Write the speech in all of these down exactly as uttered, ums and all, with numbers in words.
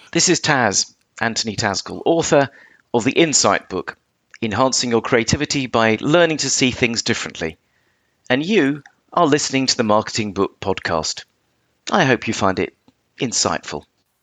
This is Taz, Anthony Tazgall, author of The Insight Book, Enhancing Your Creativity by Learning to See Things Differently. And you are listening to the Marketing Book Podcast. I hope you find it insightful.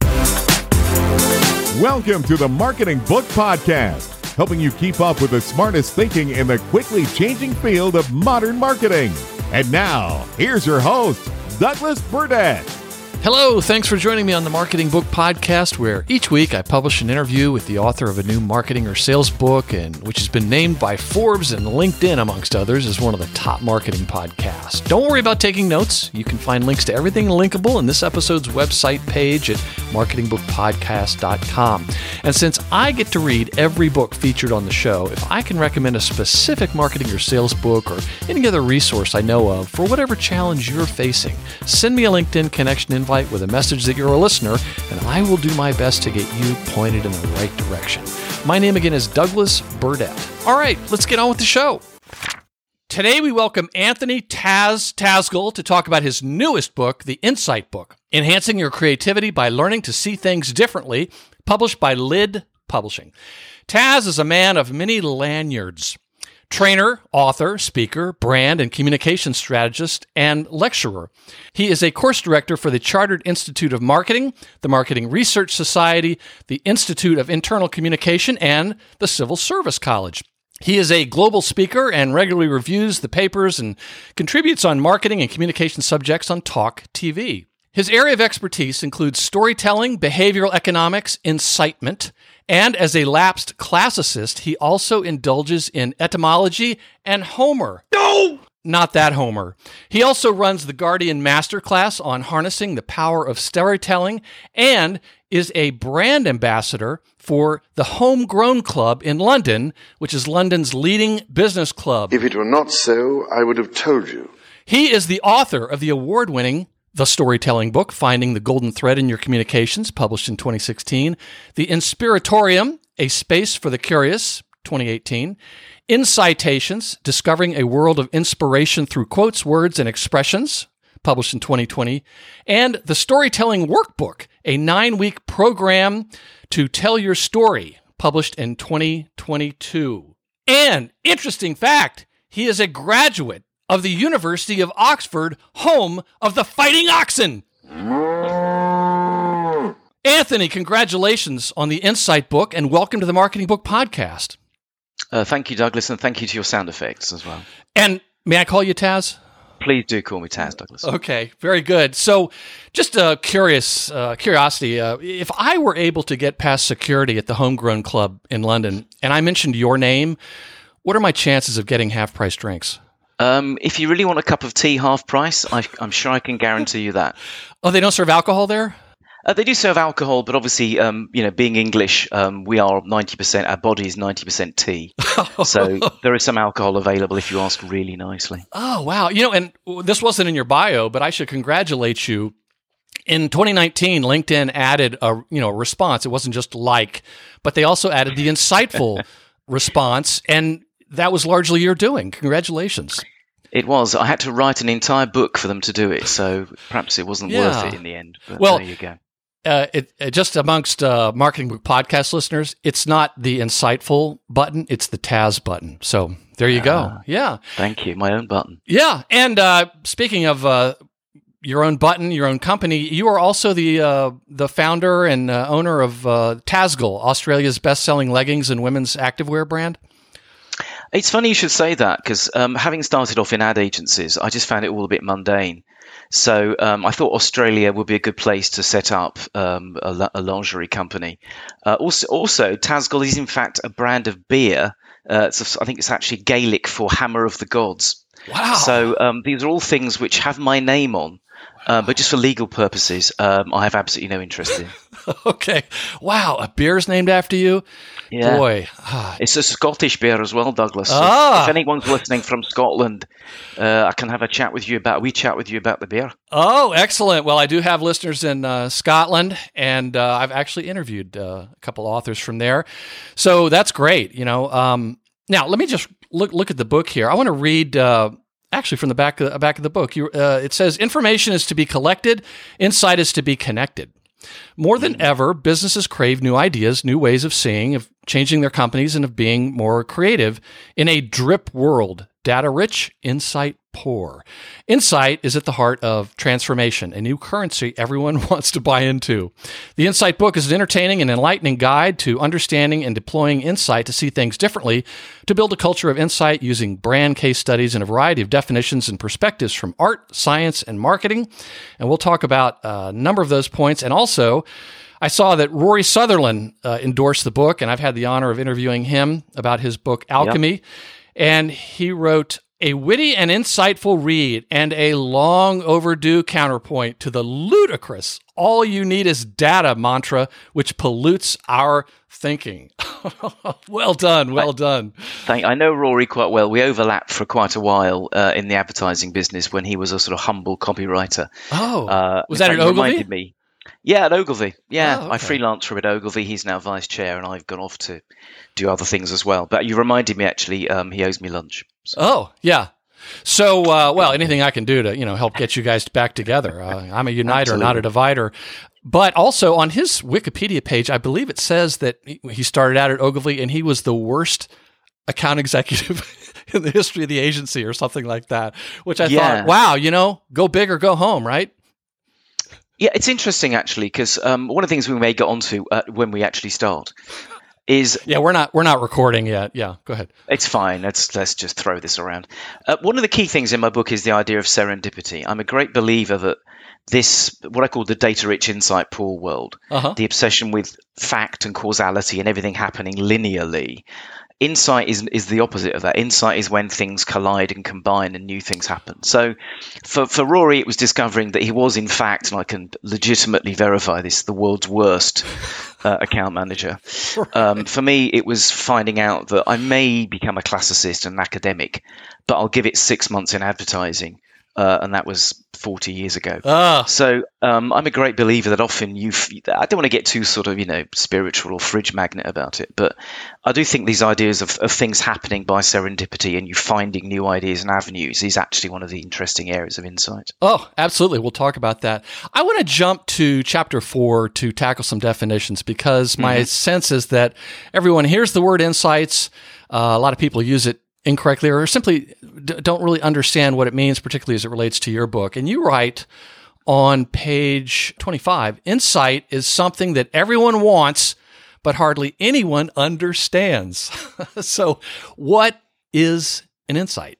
Welcome to the Marketing Book Podcast, helping you keep up with the smartest thinking in the quickly changing field of modern marketing. And now, here's your host, Douglas Burdett. Hello, thanks for joining me on the Marketing Book Podcast, where each week I publish an interview with the author of a new marketing or sales book, and which has been named by Forbes and LinkedIn, amongst others, as one of the top marketing podcasts. Don't worry about taking notes. You can find links to everything linkable in this episode's website page at marketing book podcast dot com. And since I get to read every book featured on the show, if I can recommend a specific marketing or sales book or any other resource I know of for whatever challenge you're facing, send me a LinkedIn connection invite with a message that you're a listener, and I will do my best to get you pointed in the right direction. My name again is Douglas Burdett. All right, let's get on with the show. Today we welcome Anthony Taz Tazgall to talk about his newest book, The Insight Book, Enhancing Your Creativity by Learning to See Things Differently, published by Lid Publishing. Taz is a man of many lanyards. Trainer, author, speaker, brand and communication strategist, and lecturer. He is a course director for the Chartered Institute of Marketing, the Marketing Research Society, the Institute of Internal Communication, and the Civil Service College. He is a global speaker and regularly reviews the papers and contributes on marketing and communication subjects on Talk T V. His area of expertise includes storytelling, behavioral economics, incitement, and as a lapsed classicist, he also indulges in etymology and Homer. No! Not that Homer. He also runs the Guardian Masterclass on harnessing the power of storytelling and is a brand ambassador for the Homegrown Club in London, which is London's leading business club. If it were not so, I would have told you. He is the author of the award-winning The Storytelling Book, Finding the Golden Thread in Your Communications, published in twenty sixteen. The Inspiratorium, A Space for the Curious, twenty eighteen. Incitations, Discovering a World of Inspiration Through Quotes, Words, and Expressions, published in twenty twenty. And The Storytelling Workbook, a nine-week program to tell your story, published in twenty twenty-two. And, interesting fact, he is a graduate of the University of Oxford, home of the Fighting Oxen. Anthony, congratulations on the Insight Book, and welcome to the Marketing Book Podcast. Uh, thank you, Douglas, and thank you to your sound effects as well. And may I call you Taz? Please do call me Taz, Douglas. Okay, very good. So just a curious uh, curiosity, uh, if I were able to get past security at the Homegrown Club in London, and I mentioned your name, what are my chances of getting half-price drinks? Um, if you really want a cup of tea half price, I, I'm sure I can guarantee you that. Oh, they don't serve alcohol there? Uh, they do serve alcohol, but obviously, um, you know, being English, um, we are ninety percent, our body is ninety percent tea. So there is some alcohol available if you ask really nicely. Oh, wow. You know, and this wasn't in your bio, but I should congratulate you. In twenty nineteen, LinkedIn added a, you know, response. It wasn't just like, but they also added the insightful response, and that was largely your doing. Congratulations. It was. I had to write an entire book for them to do it, so perhaps it wasn't yeah. worth it in the end. But well, there you go. Uh, it, it, just amongst uh, Marketing Book Podcast listeners, it's not the insightful button, it's the Taz button. So there you go. Uh, yeah. Thank you. My own button. Yeah. And uh, speaking of uh, your own button, your own company, you are also the uh, the founder and uh, owner of uh, Tazgall, Australia's best-selling leggings and women's activewear brand. It's funny you should say that because um, having started off in ad agencies, I just found it all a bit mundane. So um, I thought Australia would be a good place to set up um, a, a lingerie company. Uh, also, also, Tazgall is in fact a brand of beer. Uh, it's a, I think it's actually Gaelic for Hammer of the Gods. Wow. So um, these are all things which have my name on. Uh, but just for legal purposes, um, I have absolutely no interest in. Okay. Wow. A beer's named after you? Yeah. Boy. It's a Scottish beer as well, Douglas. Ah. If, if anyone's listening from Scotland, uh, I can have a chat with you about, we chat with you about the beer. Oh, excellent. Well, I do have listeners in uh, Scotland, and uh, I've actually interviewed uh, a couple authors from there. So that's great. You know, um, now let me just look, look at the book here. I want to read, uh, Actually, from the back of, back of the book, you, uh, it says, information is to be collected, insight is to be connected. More than ever, businesses crave new ideas, new ways of seeing, of changing their companies, and of being more creative in a drip world. Data rich, insight poor. Insight is at the heart of transformation, a new currency everyone wants to buy into. The Insight book is an entertaining and enlightening guide to understanding and deploying insight to see things differently, to build a culture of insight using brand case studies and a variety of definitions and perspectives from art, science, and marketing. And we'll talk about a number of those points. And also, I saw that Rory Sutherland uh, endorsed the book, and I've had the honor of interviewing him about his book, Alchemy. Yep. And he wrote, a witty and insightful read and a long overdue counterpoint to the ludicrous all you need is data mantra, which pollutes our thinking. Well done, well done. Thank, I know Rory quite well. We overlapped for quite a while uh, in the advertising business when he was a sort of humble copywriter. Oh, uh, was that at Ogilvy? Me, yeah, at Ogilvy. Yeah, oh, okay. I freelanced for him at Ogilvy. He's now vice chair, and I've gone off to do other things as well. But you reminded me, actually, um, he owes me lunch. So. Oh, yeah. So, uh, well, anything I can do to, you know, help get you guys back together. Uh, I'm a uniter, Absolutely. not a divider. But also on his Wikipedia page, I believe it says that he started out at Ogilvy and he was the worst account executive in the history of the agency or something like that, which I yeah. thought, wow, you know, go big or go home, right? Yeah, it's interesting, actually, because um, one of the things we may get onto uh, when we actually start is yeah we're not we're not recording yet. Yeah, go ahead. It's fine. Let's let's just throw this around. Uh, one of the key things in my book is the idea of serendipity. I'm a great believer that this, what I call the data-rich insight pool world, uh-huh. the obsession with fact and causality and everything happening linearly. Insight is is the opposite of that. Insight is when things collide and combine and new things happen. So for, for Rory, it was discovering that he was, in fact, and I can legitimately verify this, the world's worst uh, account manager. Um, for me, it was finding out that I may become a classicist and an academic, but I'll give it six months in advertising. Uh, and that was forty years ago. Ah. So um, I'm a great believer that often you, f- I don't want to get too sort of, you know, spiritual or fridge magnet about it, but I do think these ideas of, of things happening by serendipity and you finding new ideas and avenues is actually one of the interesting areas of insight. Oh, absolutely. We'll talk about that. I want to jump to chapter four to tackle some definitions because my mm-hmm. sense is that everyone hears the word insights. Uh, a lot of people use it incorrectly or simply d- don't really understand what it means, particularly as it relates to your book. And you write on page twenty-five, insight is something that everyone wants, but hardly anyone understands. So what is an insight?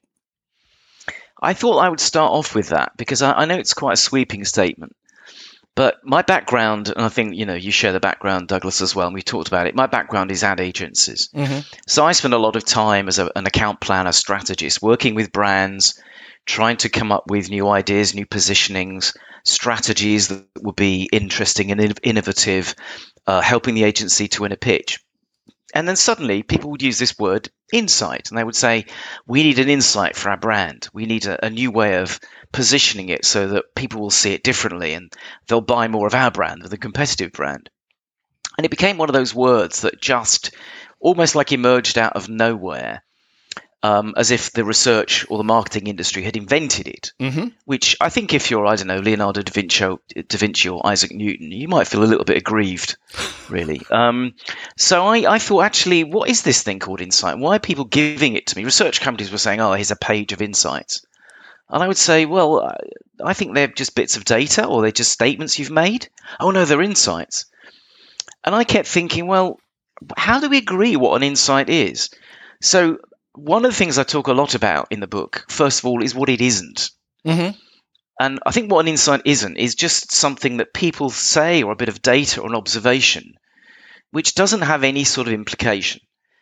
I thought I would start off with that because I, I know it's quite a sweeping statement. But my background, and I think, you know, you share the background, Douglas, as well, and we talked about it. My background is ad agencies. Mm-hmm. So I spent a lot of time as a, an account planner, strategist, working with brands, trying to come up with new ideas, new positionings, strategies that would be interesting and innovative, uh, helping the agency to win a pitch. And then suddenly people would use this word insight, and they would say, we need an insight for our brand. We need a, a new way of positioning it so that people will see it differently and they'll buy more of our brand than the competitive brand. And it became one of those words that just almost like emerged out of nowhere, um, as if the research or the marketing industry had invented it, mm-hmm. which I think if you're, I don't know, Leonardo da Vinci, da Vinci or Isaac Newton, you might feel a little bit aggrieved, really. Um, so I, I thought, actually, what is this thing called insight? Why are people giving it to me? Research companies were saying, oh, here's a page of insights. And I would say, well, I think they're just bits of data or they're just statements you've made. Oh, no, they're insights. And I kept thinking, well, how do we agree what an insight is? So one of the things I talk a lot about in the book, first of all, is what it isn't. Mm-hmm. And I think what an insight isn't is just something that people say or a bit of data or an observation, which doesn't have any sort of implication.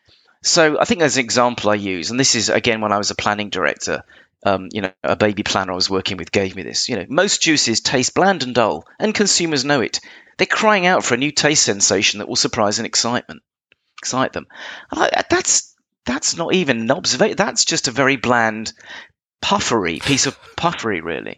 So I think there's an example I use, and this is, again, when I was a planning director. Um, you know, a baby planner I was working with gave me this. You know, most juices taste bland and dull, and consumers know it. They're crying out for a new taste sensation that will surprise and excitement, excite them. And I, that's that's not even an observation. That's just a very bland puffery, piece of puffery, really.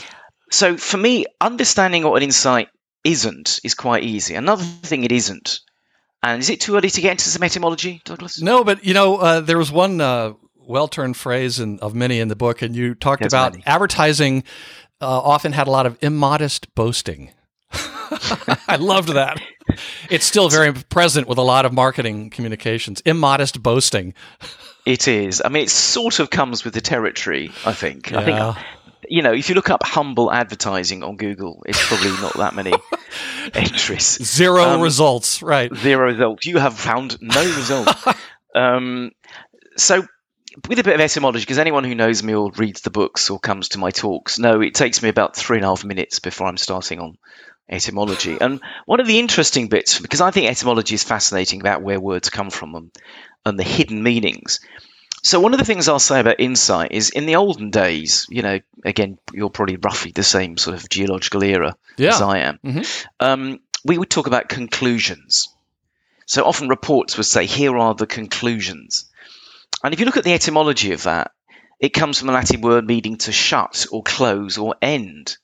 So for me, understanding what an insight isn't is quite easy. Another thing it isn't, and is it too early to get into some etymology, Douglas? No, but, you know, uh, there was one uh, well-turned phrase in, of many in the book, and you talked There's about many. advertising uh, often had a lot of immodest boasting. I loved that. It's still very present with a lot of marketing communications. Immodest boasting. It is. I mean, it sort of comes with the territory, I think. Yeah. I think, you know, if you look up humble advertising on Google, it's probably not that many entries. Zero um, results, right. Zero results. You have found no results. um, so with a bit of etymology, because anyone who knows me or reads the books or comes to my talks, know it takes me about three and a half minutes before I'm starting on etymology. And one of the interesting bits, because I think etymology is fascinating about where words come from and, and the hidden meanings. So one of the things I'll say about insight is in the olden days, you know, again, you're probably roughly the same sort of geological era yeah. as I am. Mm-hmm. Um, we would talk about conclusions. So often reports would say, here are the conclusions. And if you look at the etymology of that, it comes from the Latin word meaning to shut or close or end.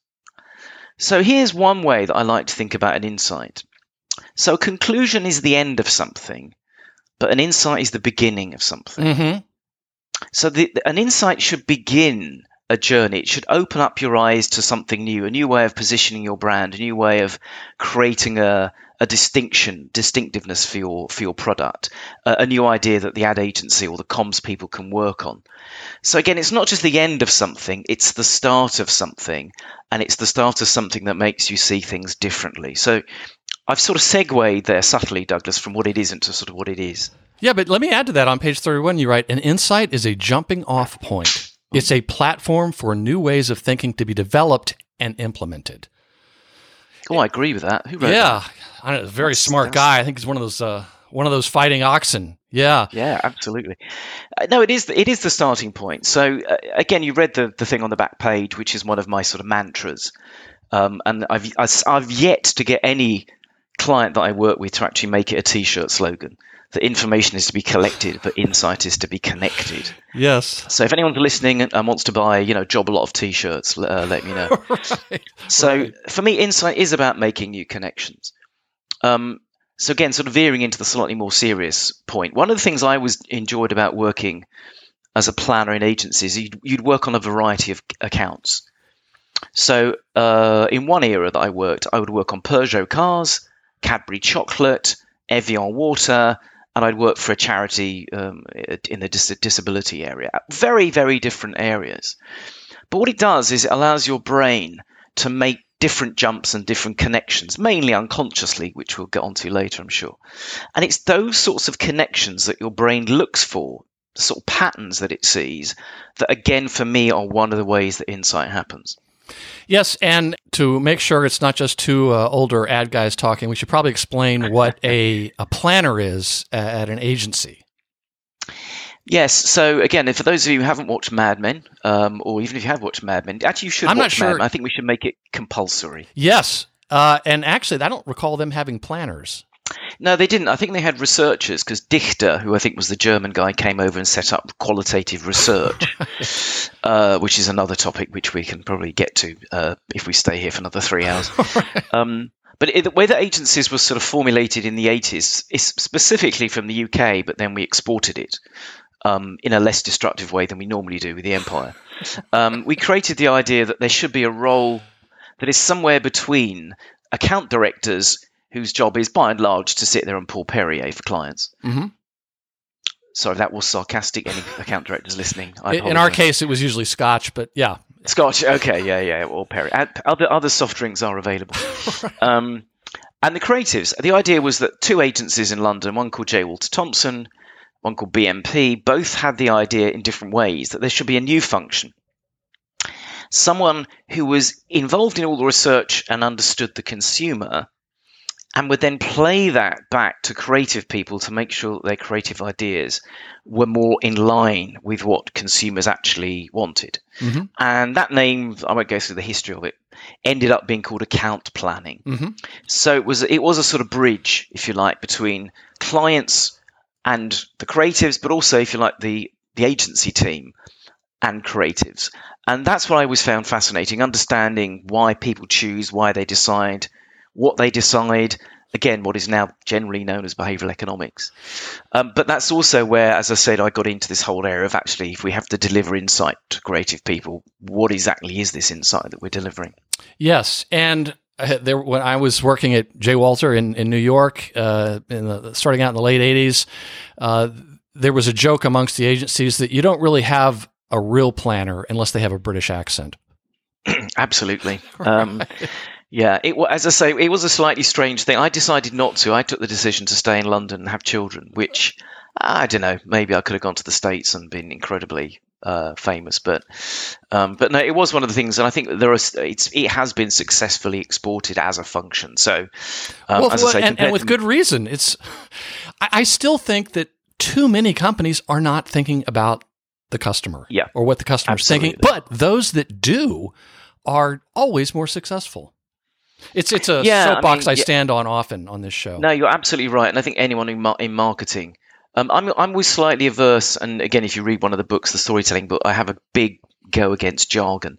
So here's one way that I like to think about an insight. So a conclusion is the end of something, but an insight is the beginning of something. Mm-hmm. So the, an insight should begin a journey. It should open up your eyes to something new, a new way of positioning your brand, a new way of creating a, a distinction, distinctiveness for your for your product, a, a new idea that the ad agency or the comms people can work on. So again, it's not just the end of something, it's the start of something, and it's the start of something that makes you see things differently. So I've sort of segued there subtly, Douglas, from what it isn't to sort of what it is. Yeah, but let me add to that. On page thirty-one, you write, an insight is a jumping off point. It's a platform for new ways of thinking to be developed and implemented. Oh, I agree with that. Who wrote yeah, that? I know, a very that's, smart that's... guy. I think he's one of those uh, one of those fighting oxen. Yeah, yeah, absolutely. Uh, no, it is. The, it is the starting point. So uh, again, you read the the thing on the back page, which is one of my sort of mantras, um, and I've I've yet to get any client that I work with to actually make it a T-shirt slogan. That information is to be collected, but insight is to be connected. Yes. So if anyone's listening and wants to buy, you know, job a lot of T-shirts, uh, let me know. right. So right. for me, insight is about making new connections. Um, so again, sort of veering into the slightly more serious point. One of the things I always enjoyed about working as a planner in agencies, you'd, you'd work on a variety of accounts. So uh, in one era that I worked, I would work on Peugeot cars, Cadbury chocolate, Evian water, and I'd work for a charity um, in the dis- disability area. Very, very different areas. But what it does is it allows your brain to make different jumps and different connections, mainly unconsciously, which we'll get onto later, I'm sure. And it's those sorts of connections that your brain looks for, the sort of patterns that it sees, that again, for me, are one of the ways that insight happens. Yes, and to make sure it's not just two uh, older ad guys talking, we should probably explain what a, a planner is at an agency. Yes, so again, for those of you who haven't watched Mad Men, um, or even if you have watched Mad Men, actually you should I'm watch not sure. Mad Men. I think we should make it compulsory. Yes, uh, and actually I don't recall them having planners. No, they didn't. I think they had researchers because Dichter, who I think was the German guy, came over and set up qualitative research, right. uh, which is another topic which we can probably get to uh, if we stay here for another three hours. right. um, but it, the way that agencies were sort of formulated in the eighties is specifically from the U K, but then we exported it um, in a less destructive way than we normally do with the Empire. um, we created the idea that there should be a role that is somewhere between account directors, whose job is, by and large, to sit there and pour Perrier for clients. Mm-hmm. Sorry, that was sarcastic. Any account directors listening? I In our case, it was usually Scotch, but yeah. Scotch, okay, yeah, yeah, or Perrier. Other, other soft drinks are available. right. um, and the creatives, the idea was that two agencies in London, one called J. Walter Thompson, one called B M P, both had the idea in different ways that there should be a new function. Someone who was involved in all the research and understood the consumer, and would then play that back to creative people to make sure that their creative ideas were more in line with what consumers actually wanted. Mm-hmm. And that name, I won't go through the history of it, ended up being called account planning. Mm-hmm. So it was it was a sort of bridge, if you like, between clients and the creatives, but also, if you like, the, the agency team and creatives. And that's what I always found fascinating, understanding why people choose, why they decide, what they decide, again, what is now generally known as behavioral economics. Um, but that's also where, as I said, I got into this whole area of actually, if we have to deliver insight to creative people, what exactly is this insight that we're delivering? Yes, and there when I was working at J. Walter in, in New York, uh, in the, starting out in the late eighties, uh, there was a joke amongst the agencies that you don't really have a real planner unless they have a British accent. Absolutely. Um, yeah, it, as I say, it was a slightly strange thing. I decided not to. I took the decision to stay in London and have children, which, I don't know, maybe I could have gone to the States and been incredibly uh, famous. But um, but no, it was one of the things, and I think that there are, it's, it has been successfully exported as a function. So, um, well, as I say, and, and with to, good reason. It's. I, I still think that too many companies are not thinking about the customer yeah, or what the customer's absolutely. thinking, but those that do are always more successful. It's it's a yeah, soapbox I, mean, I yeah. stand on often on this show. No, you're absolutely right, and I think anyone in, mar- in marketing, um, I'm I'm always slightly averse. And again, if you read one of the books, the storytelling book, I have a big go against jargon.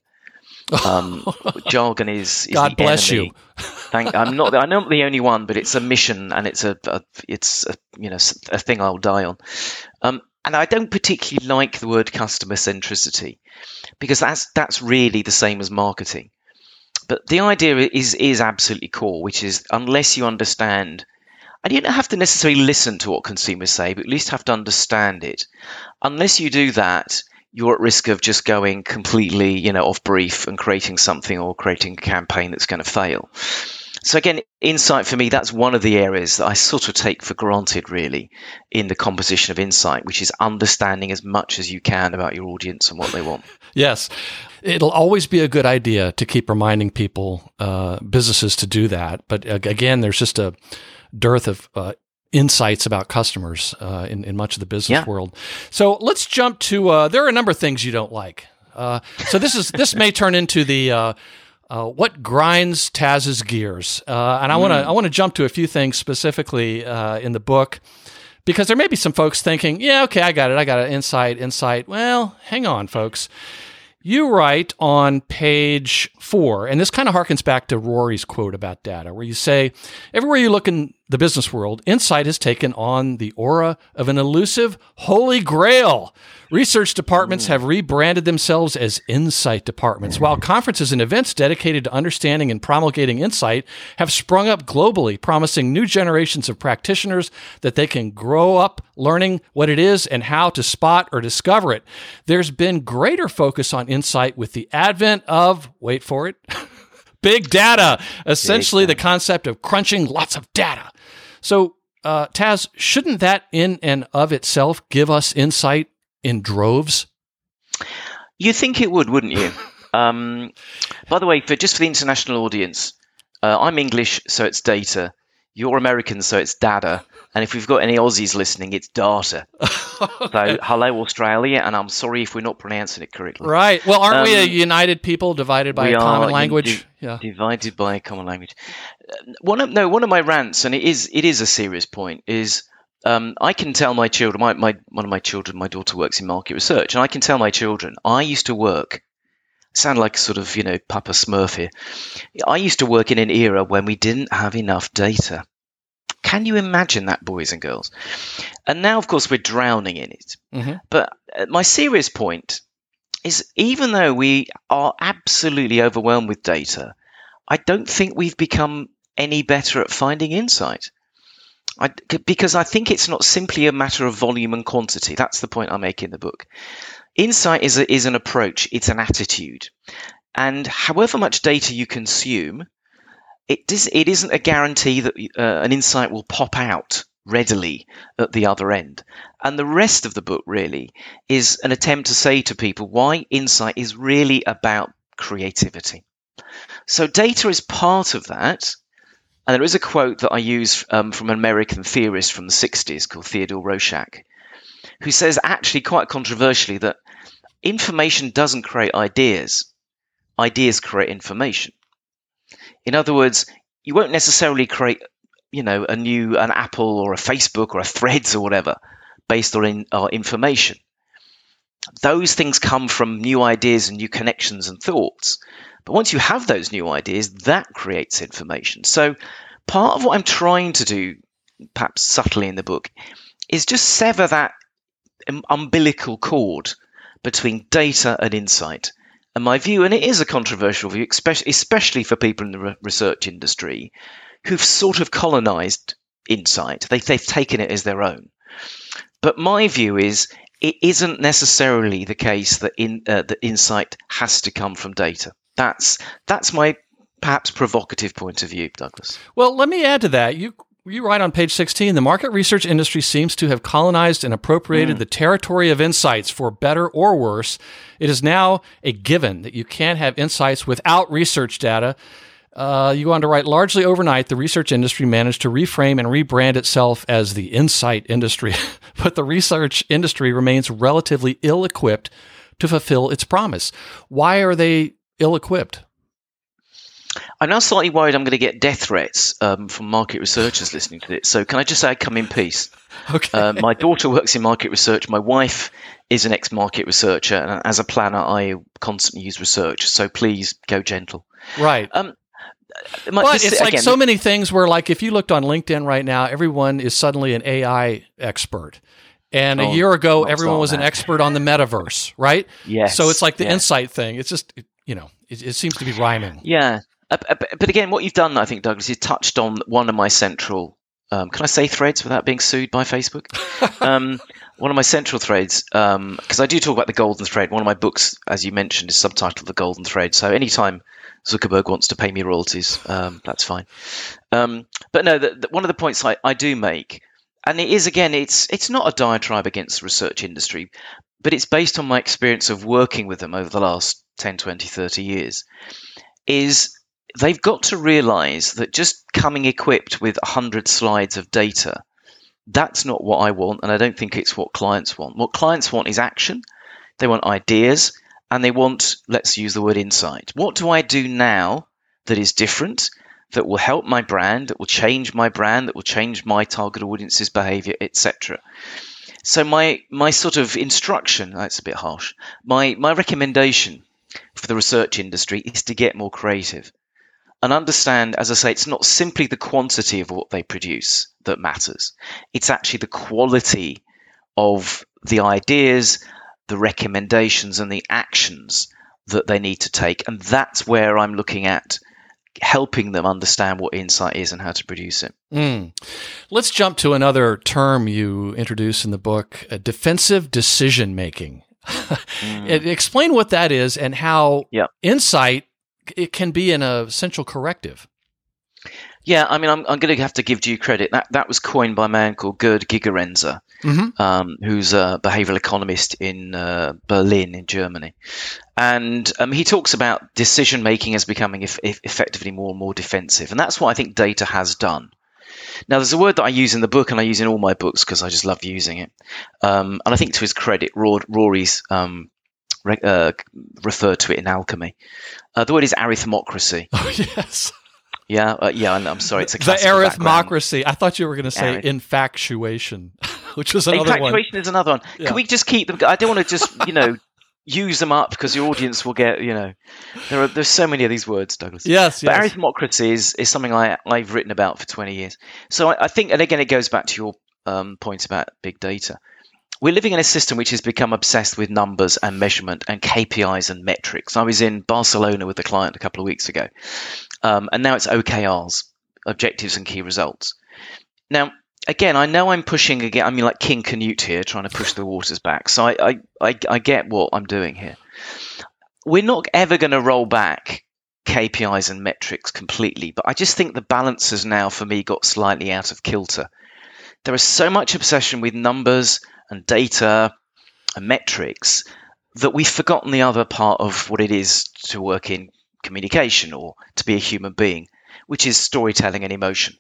Um, jargon is, is God the bless enemy. you. Thank, I'm not. I'm not the only one, but it's a mission, and it's a, a it's a, you know a thing I'll die on. Um, and I don't particularly like the word customer centricity, because that's that's really the same as marketing. But the idea is is absolutely core, which is unless you understand, and you don't have to necessarily listen to what consumers say, but at least have to understand it. Unless you do that, you're at risk of just going completely, you know, off brief and creating something or creating a campaign that's going to fail. So again, insight for me, that's one of the areas that I sort of take for granted, really, in the composition of insight, which is understanding as much as you can about your audience and what they want. Yes. It'll always be a good idea to keep reminding people, uh, businesses to do that. But uh, again, there's just a dearth of uh, insights about customers uh, in, in much of the business Yeah. world. So let's jump to, uh, there are a number of things you don't like. Uh, so this is this may turn into the uh, uh, what grinds Taz's gears. Uh, and I want to I want to jump to a few things specifically uh, in the book, because there may be some folks thinking, yeah, okay, I got it. I got it. Insight, insight. Well, hang on, folks. You write on page four, and this kind of harkens back to Rory's quote about data, where you say, everywhere you look in the business world, insight has taken on the aura of an elusive holy grail. Research departments have rebranded themselves as insight departments, while conferences and events dedicated to understanding and promulgating insight have sprung up globally, promising new generations of practitioners that they can grow up learning what it is and how to spot or discover it. There's been greater focus on insight with the advent of, wait for it, big data, essentially the concept of crunching lots of data. So, uh, Taz, shouldn't that in and of itself give us insight in droves? You think it would, wouldn't you? um, by the way, for just for the international audience, uh, I'm English, so it's data. You're American, so it's data. And if we've got any Aussies listening, it's data. Okay. So, hello, Australia, and I'm sorry if we're not pronouncing it correctly. Right. Well, aren't Um, we a united people divided by we a common are language? di- yeah. Divided by a common language. Uh, One of no, one of my rants, and it is it is a serious point, is um, I can tell my children. My, my one of my children, my daughter works in market research, and I can tell my children I used to work. Sound like sort of you know Papa Smurf here. I used to work in an era when we didn't have enough data. Can you imagine that, boys and girls? And now, of course, we're drowning in it. Mm-hmm. But my serious point is, even though we are absolutely overwhelmed with data, I don't think we've become any better at finding insight. I, because I think it's not simply a matter of volume and quantity. That's the point I make in the book. Insight is, a, is an approach. It's an attitude. And however much data you consume, It, does, it isn't a guarantee that uh, an insight will pop out readily at the other end. And the rest of the book really is an attempt to say to people why insight is really about creativity. So data is part of that. And there is a quote that I use um, from an American theorist from the sixties called Theodore Rorschach, who says actually quite controversially that information doesn't create ideas. Ideas create information. In other words, you won't necessarily create, you know, a new an Apple or a Facebook or a Threads or whatever based on in, uh, information. Those things come from new ideas and new connections and thoughts. But once you have those new ideas, that creates information. So part of what I'm trying to do, perhaps subtly in the book, is just sever that um, umbilical cord between data and insight And my view, and it is a controversial view, especially, especially for people in the re- research industry who've sort of colonized insight. They, they've taken it as their own. But my view is it isn't necessarily the case that in uh, that insight has to come from data. That's that's my perhaps provocative point of view, Douglas. Well, let me add to that. You you write on page sixteen, the market research industry seems to have colonized and appropriated mm. the territory of insights for better or worse. It is now a given that you can't have insights without research data. Uh, you go on to write, largely overnight, the research industry managed to reframe and rebrand itself as the insight industry, but the research industry remains relatively ill-equipped to fulfill its promise. Why are they ill-equipped? I'm now slightly worried I'm going to get death threats um, from market researchers listening to this. So can I just say I come in peace? Okay. Uh, my daughter works in market research. My wife is an ex-market researcher. And as a planner, I constantly use research. So please go gentle. Right. Um, my, but this, it's like again, so many things where, like, if you looked on LinkedIn right now, everyone is suddenly an A I expert. And oh, a year ago, everyone was that. an expert on the metaverse, right? Yes. So it's like the yes. insight thing. It's just, you know, it, it seems to be rhyming. Yeah. Uh, but again, what you've done, I think, Douglas, is touched on one of my central, um, can I say threads without being sued by Facebook? um, one of my central threads, because um, I do talk about the golden thread. One of my books, as you mentioned, is subtitled The Golden Thread. So anytime Zuckerberg wants to pay me royalties, um, that's fine. Um, but no, the, the, one of the points I, I do make, and it is, again, it's it's not a diatribe against the research industry, but it's based on my experience of working with them over the last ten, twenty, thirty years, is they've got to realize that just coming equipped with one hundred slides of data, that's not what I want, and I don't think it's what clients want. What clients want is action. They want ideas, and they want, let's use the word insight. What do I do now that is different, that will help my brand, that will change my brand, that will change my target audience's behavior, et cetera? So my my sort of instruction, that's a bit harsh, my my recommendation for the research industry is to get more creative. And understand, as I say, it's not simply the quantity of what they produce that matters. It's actually the quality of the ideas, the recommendations, and the actions that they need to take. And that's where I'm looking at helping them understand what insight is and how to produce it. Mm. Let's jump to another term you introduce in the book, uh, defensive decision making. mm. Explain what that is and how yeah. insight it can be an essential corrective. Yeah, I mean, I'm, I'm going to have to give due credit. That that was coined by a man called Gerd Gigerenzer, mm-hmm. um, who's a behavioral economist in uh, Berlin, in Germany. And um, he talks about decision-making as becoming eff- effectively more and more defensive. And that's what I think data has done. Now, there's a word that I use in the book, and I use in all my books because I just love using it. Um, and I think to his credit, Rory's um, re- uh, referred to it in Alchemy. Uh, the word is arithmocracy. Oh, yes. Yeah, uh, yeah. I'm sorry. It's a the arithmocracy. Background. I thought you were going to say Arith- infatuation, which was another infatuation one. Infatuation is another one. Yeah. Can we just keep them? I don't want to just, you know, use them up because your audience will get, you know, there are there's so many of these words, Douglas. Yes, but yes. Arithmocracy is, is something I I've written about for twenty years. So I, I think, and again, it goes back to your um, point about big data. We're living in a system which has become obsessed with numbers and measurement and K P Is and metrics. I was in Barcelona with a client a couple of weeks ago, um, and now it's O K Rs, objectives and key results. Now, again, I know I'm pushing again. I mean, like King Canute here, trying to push the waters back. So I, I, I, I get what I'm doing here. We're not ever going to roll back K P Is and metrics completely, but I just think the balance has now, for me, got slightly out of kilter. There is so much obsession with numbers and data and metrics that we've forgotten the other part of what it is to work in communication or to be a human being, which is storytelling and emotion.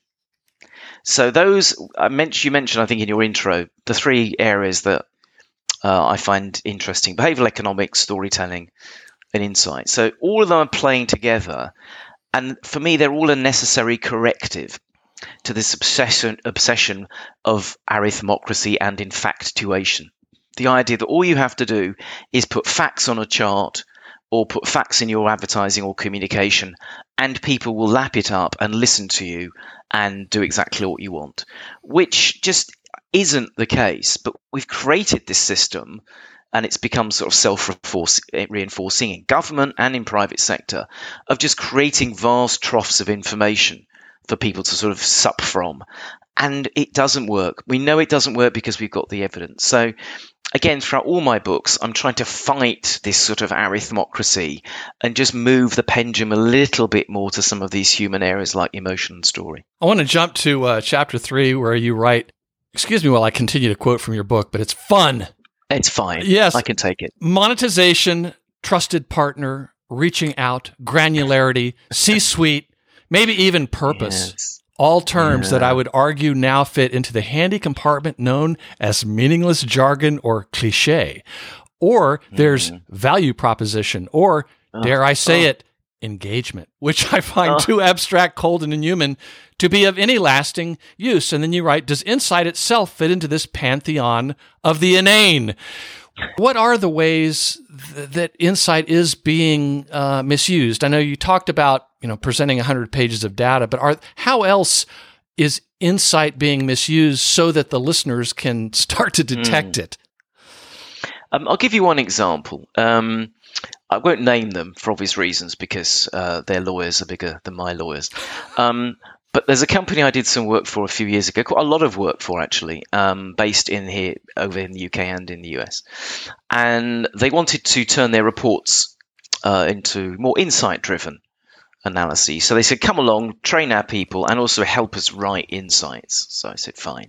So those I mentioned, you mentioned, I think in your intro, the three areas that uh, I find interesting: behavioral economics, storytelling, and insight. So all of them are playing together, and for me, they're all a necessary corrective to this obsession obsession of arithmocracy and infatuation. The idea that all you have to do is put facts on a chart or put facts in your advertising or communication, and people will lap it up and listen to you and do exactly what you want, which just isn't the case. But we've created this system and it's become sort of self-reinforcing in government and in private sector, of just creating vast troughs of information for people to sort of sup from. And it doesn't work. We know it doesn't work because we've got the evidence. So again, throughout all my books, I'm trying to fight this sort of arithmocracy and just move the pendulum a little bit more to some of these human areas like emotion and story. I want to jump to uh, chapter three where you write, excuse me while I continue to quote from your book, but it's fun. It's fine. Yes. I can take it. Monetization, trusted partner, reaching out, granularity, C-suite, maybe even purpose. Yes. All terms Yeah. that I would argue now fit into the handy compartment known as meaningless jargon or cliche. Or there's Mm-hmm. value proposition, or dare I say oh. it, engagement, which I find Oh. too abstract, cold, and inhuman to be of any lasting use. And then you write, does insight itself fit into this pantheon of the inane? What are the ways th- that insight is being uh, misused? I know you talked about, you know, presenting one hundred pages of data, but are how else is insight being misused so that the listeners can start to detect Mm. it? Um, I'll give you one example. Um, I won't name them for obvious reasons because uh, their lawyers are bigger than my lawyers. Um, but there's a company I did some work for a few years ago, quite a lot of work for actually, um, based in here, over in the U K and in the U S. And they wanted to turn their reports uh, into more insight-driven analyses. So they said, come along, train our people, and also help us write insights. So I said, fine.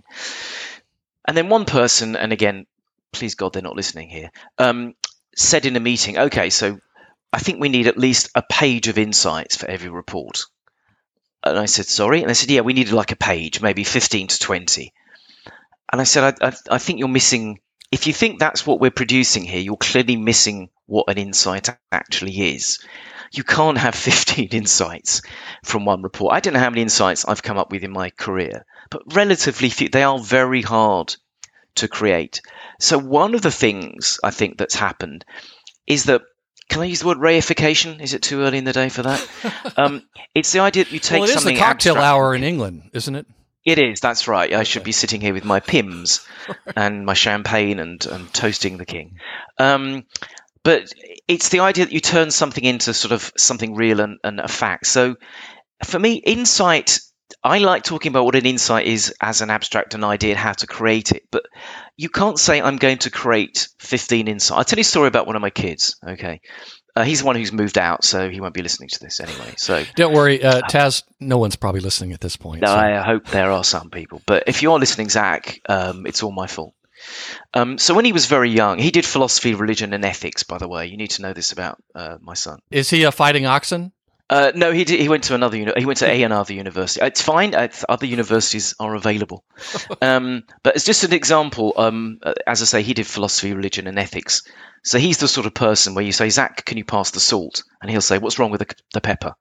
And then one person, and again, please God, they're not listening here, um, said in a meeting, okay, so I think we need at least a page of insights for every report. And I said, sorry? And they said, yeah, we needed like a page, maybe fifteen to twenty. And I said, I, I, I think you're missing, if you think that's what we're producing here, you're clearly missing what an insight actually is. You can't have fifteen insights from one report. I don't know how many insights I've come up with in my career, but relatively few. They are very hard to create. So one of the things I think that's happened is that, can I use the word reification? Is it too early in the day for that? um, it's the idea that you take Well, it is something the cocktail abstract. hour in England, isn't it? It is, that's right. I should be sitting here with my Pimm's and my champagne and, and toasting the king. Um, but it's the idea that you turn something into sort of something real and, and a fact. So for me, insight, I like talking about what an insight is as an abstract, an idea, how to create it. But you can't say I'm going to create fifteen insights. I'll tell you a story about one of my kids, okay? Uh, he's the one who's moved out, so he won't be listening to this anyway. So Don't worry, uh, Taz, no one's probably listening at this point. no, so- I hope there are some people. But if you're listening, Zach, um, it's all my fault. Um, so when he was very young, he did philosophy, religion, and ethics, by the way. You need to know this about uh, my son. Is he a fighting oxen? Uh, no, he did, he went to another uni- he went to a another university. It's fine. Uh, other universities are available. Um, but it's just an example. Um, uh, as I say, he did philosophy, religion, and ethics. So he's the sort of person where you say, Zach, can you pass the salt? And he'll say, what's wrong with the, the pepper?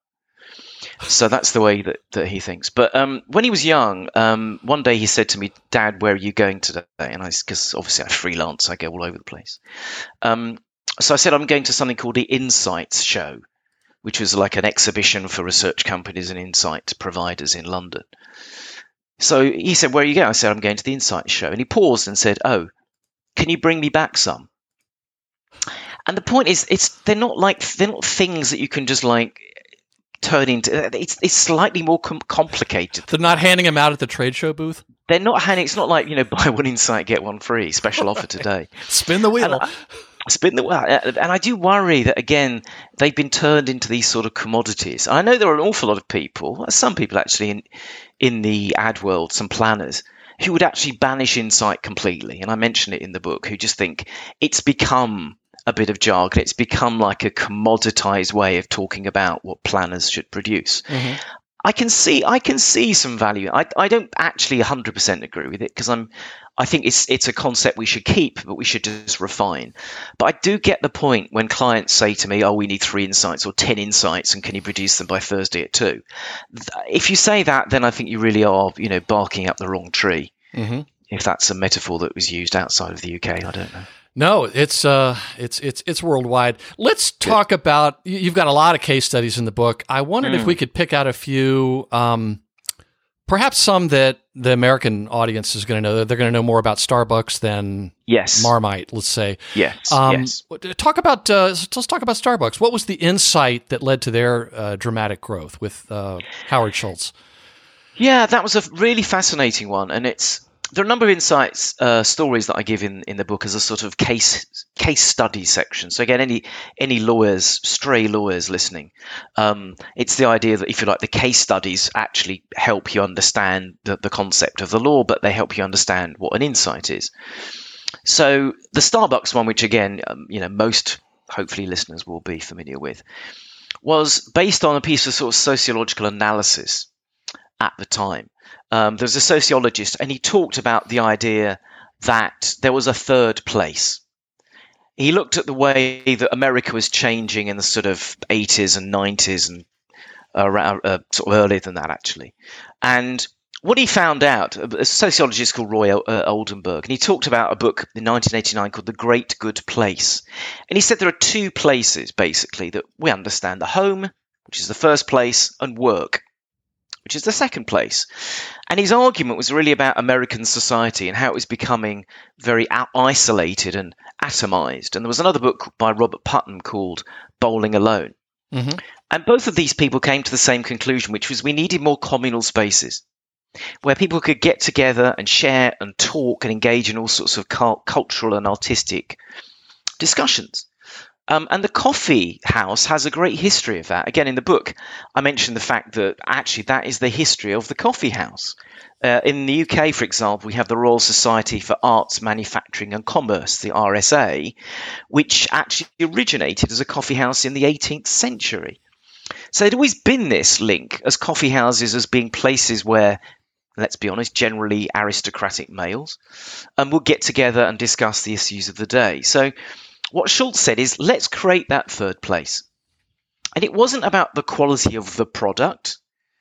So that's the way that, that he thinks. But um, when he was young, um, one day he said to me, Dad, where are you going today? And I, because obviously I freelance, I go all over the place. Um, so I said, I'm going to something called the Insights Show, which was like an exhibition for research companies and insight providers in London. So he said, where are you going? I said, I'm going to the Insights Show. And he paused and said, oh, can you bring me back some? And the point is, it's they're not like they're not things that you can just like turn into. It's it's slightly more com- complicated. They're not handing him out at the trade show booth? They're not handing. It's not like, you know, buy one insight, get one free. Special offer today. Spin the wheel. And I, spin the wheel. And I do worry that, again, they've been turned into these sort of commodities. I know there are an awful lot of people, some people actually in in the ad world, some planners, who would actually banish insight completely. And I mention it in the book, who just think it's become a bit of jargon. It's become like a commoditized way of talking about what planners should produce. Mm-hmm. I can see, I can see some value. I, I don't actually one hundred percent agree with it because I'm, I think it's it's a concept we should keep, but we should just refine. But I do get the point when clients say to me, "Oh, we need three insights or ten insights, and can you produce them by Thursday at two?" If you say that, then I think you really are, you know, barking up the wrong tree. Mm-hmm. If that's a metaphor that was used outside of the U K, I don't know. No, it's uh, it's it's it's worldwide. Let's talk Good. about. You've got a lot of case studies in the book. I wondered mm. if we could pick out a few um, perhaps some that the American audience is going to know. They're going to know more about Starbucks than yes. Marmite, let's say. Yes. Um, yes. Talk about uh, let's talk about Starbucks. What was the insight that led to their uh, dramatic growth with uh, Howard Schultz? Yeah, that was a really fascinating one, and it's there are a number of insights, uh, stories that I give in, in the book as a sort of case case study section. So again, any any lawyers, stray lawyers listening, um, it's the idea that if you like, the case studies actually help you understand the, the concept of the law, but they help you understand what an insight is. So the Starbucks one, which again, um, you know, most hopefully listeners will be familiar with, was based on a piece of sort of sociological analysis at the time. Um, there was a sociologist, and he talked about the idea that there was a third place. He looked at the way that America was changing in the sort of eighties and nineties and around, uh, sort of earlier than that, actually. And what he found out, a sociologist called Roy uh, Oldenburg, and he talked about a book in nineteen eighty-nine called The Great Good Place. And he said there are two places, basically, that we understand: the home, which is the first place, and work, which is the second place. And his argument was really about American society and how it was becoming very isolated and atomized. And there was another book by Robert Putnam called Bowling Alone. Mm-hmm. And both of these people came to the same conclusion, which was we needed more communal spaces where people could get together and share and talk and engage in all sorts of cult- cultural and artistic discussions. Um, and the coffee house has a great history of that. Again, in the book, I mentioned the fact that actually that is the history of the coffee house. Uh, in the U K, for example, we have the Royal Society for Arts, Manufacturing and Commerce, the R S A, which actually originated as a coffee house in the eighteenth century. So there'd always been this link as coffee houses as being places where, let's be honest, generally aristocratic males um, would get together and discuss the issues of the day. So what Schultz said is, let's create that third place. And it wasn't about the quality of the product.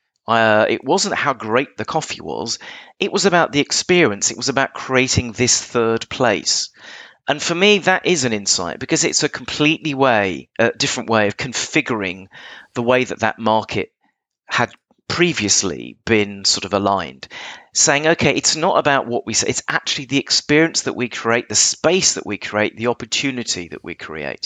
Uh, it wasn't how great the coffee was. It was about the experience. It was about creating this third place. And for me, that is an insight because it's a completely way, a different way of configuring the way that that market had previously been sort of aligned, saying, okay, it's not about what we say, it's actually the experience that we create, the space that we create, the opportunity that we create.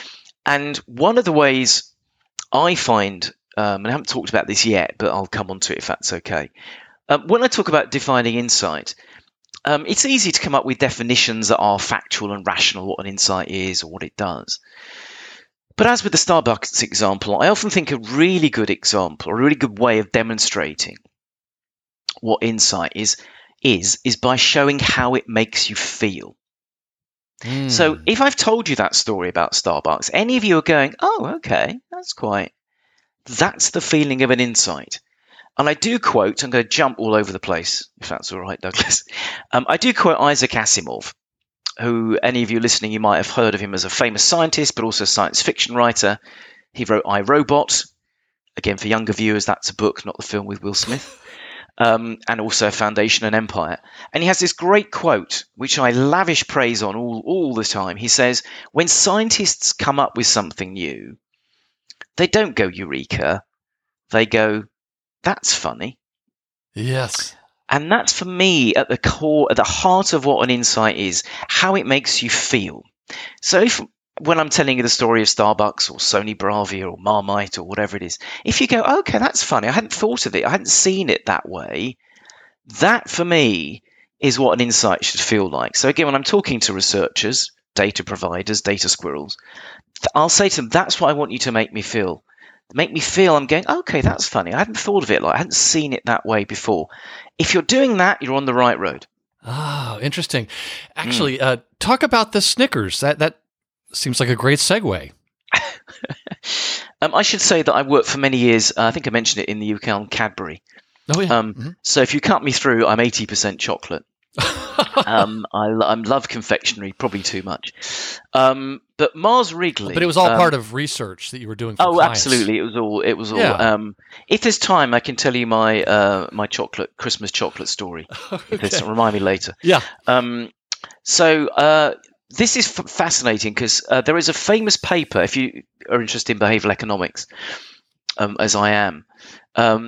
And one of the ways I find, um, and I haven't talked about this yet, but I'll come on to it if that's okay. Um, when I talk about defining insight, um, it's easy to come up with definitions that are factual and rational, what an insight is or what it does. But as with the Starbucks example, I often think a really good example, or a really good way of demonstrating what insight is, is, is by showing how it makes you feel. Mm. So if I've told you that story about Starbucks, any of you are going, oh, okay, that's quite, that's the feeling of an insight. And I do quote, I'm going to jump all over the place, if that's all right, Douglas. Um, I do quote Isaac Asimov, who any of you listening, you might have heard of him as a famous scientist, but also a science fiction writer. He wrote I, Robot. Again, for younger viewers, that's a book, not the film with Will Smith. Um, and also Foundation and Empire. And he has this great quote, which I lavish praise on all, all the time. He says, when scientists come up with something new, they don't go eureka. They go, that's funny. Yes. And that's, for me, at the core, at the heart of what an insight is, how it makes you feel. So if, when I'm telling you the story of Starbucks or Sony Bravia or Marmite or whatever it is, if you go, okay, that's funny, I hadn't thought of it, I hadn't seen it that way, that, for me, is what an insight should feel like. So again, when I'm talking to researchers, data providers, data squirrels, I'll say to them, that's what I want you to make me feel. Make me feel I'm going, okay, that's funny. I hadn't thought of it like I hadn't seen it that way before. If you're doing that, you're on the right road. Oh, interesting. Actually, mm. uh, talk about the Snickers. That that seems like a great segue. um, I should say that I worked for many years. Uh, I think I mentioned it in the U K on Cadbury. Oh yeah. Um, mm-hmm. So if you cut me through, I'm eighty percent chocolate. um, I, I love confectionery, probably too much. Um, but Mars Wrigley. But it was all um, part of research that you were doing for oh, clients. Absolutely. It was all. It was all. Yeah. Um, if there's time, I can tell you my uh, my chocolate Christmas chocolate story. Okay. If there's, remind me later. Yeah. Um, so uh, this is f- fascinating because uh, there is a famous paper. If you are interested in behavioural economics, um, as I am. Um,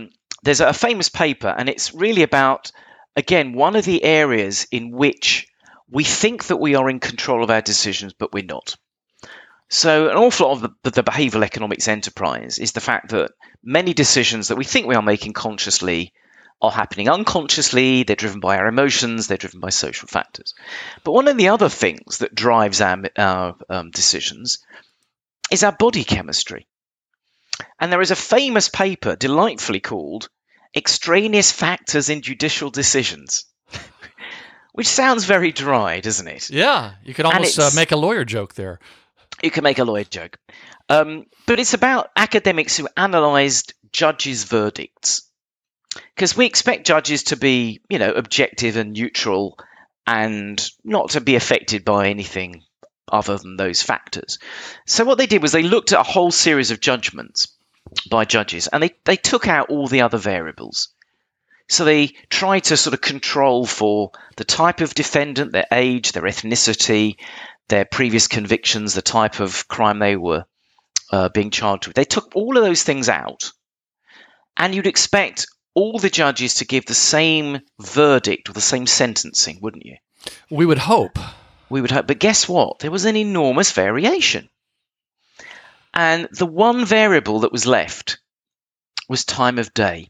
there's a famous paper, and it's really about, again, one of the areas in which we think that we are in control of our decisions, but we're not. So an awful lot of the, the behavioral economics enterprise is the fact that many decisions that we think we are making consciously are happening unconsciously. They're driven by our emotions. They're driven by social factors. But one of the other things that drives our, our um, decisions is our body chemistry. And there is a famous paper delightfully called Extraneous Factors in Judicial Decisions, which sounds very dry, doesn't it? Yeah, you could almost uh, make a lawyer joke there. You can make a lawyer joke. Um, but it's about academics who analysed judges' verdicts. Because we expect judges to be, you know, objective and neutral and not to be affected by anything other than those factors. So what they did was they looked at a whole series of judgments by judges, and they, they took out all the other variables. So they tried to sort of control for the type of defendant, their age, their ethnicity, their previous convictions, the type of crime they were uh, being charged with. They took all of those things out, and you'd expect all the judges to give the same verdict or the same sentencing, wouldn't you? We would hope. We would hope. But guess what? There was an enormous variation. And the one variable that was left was time of day.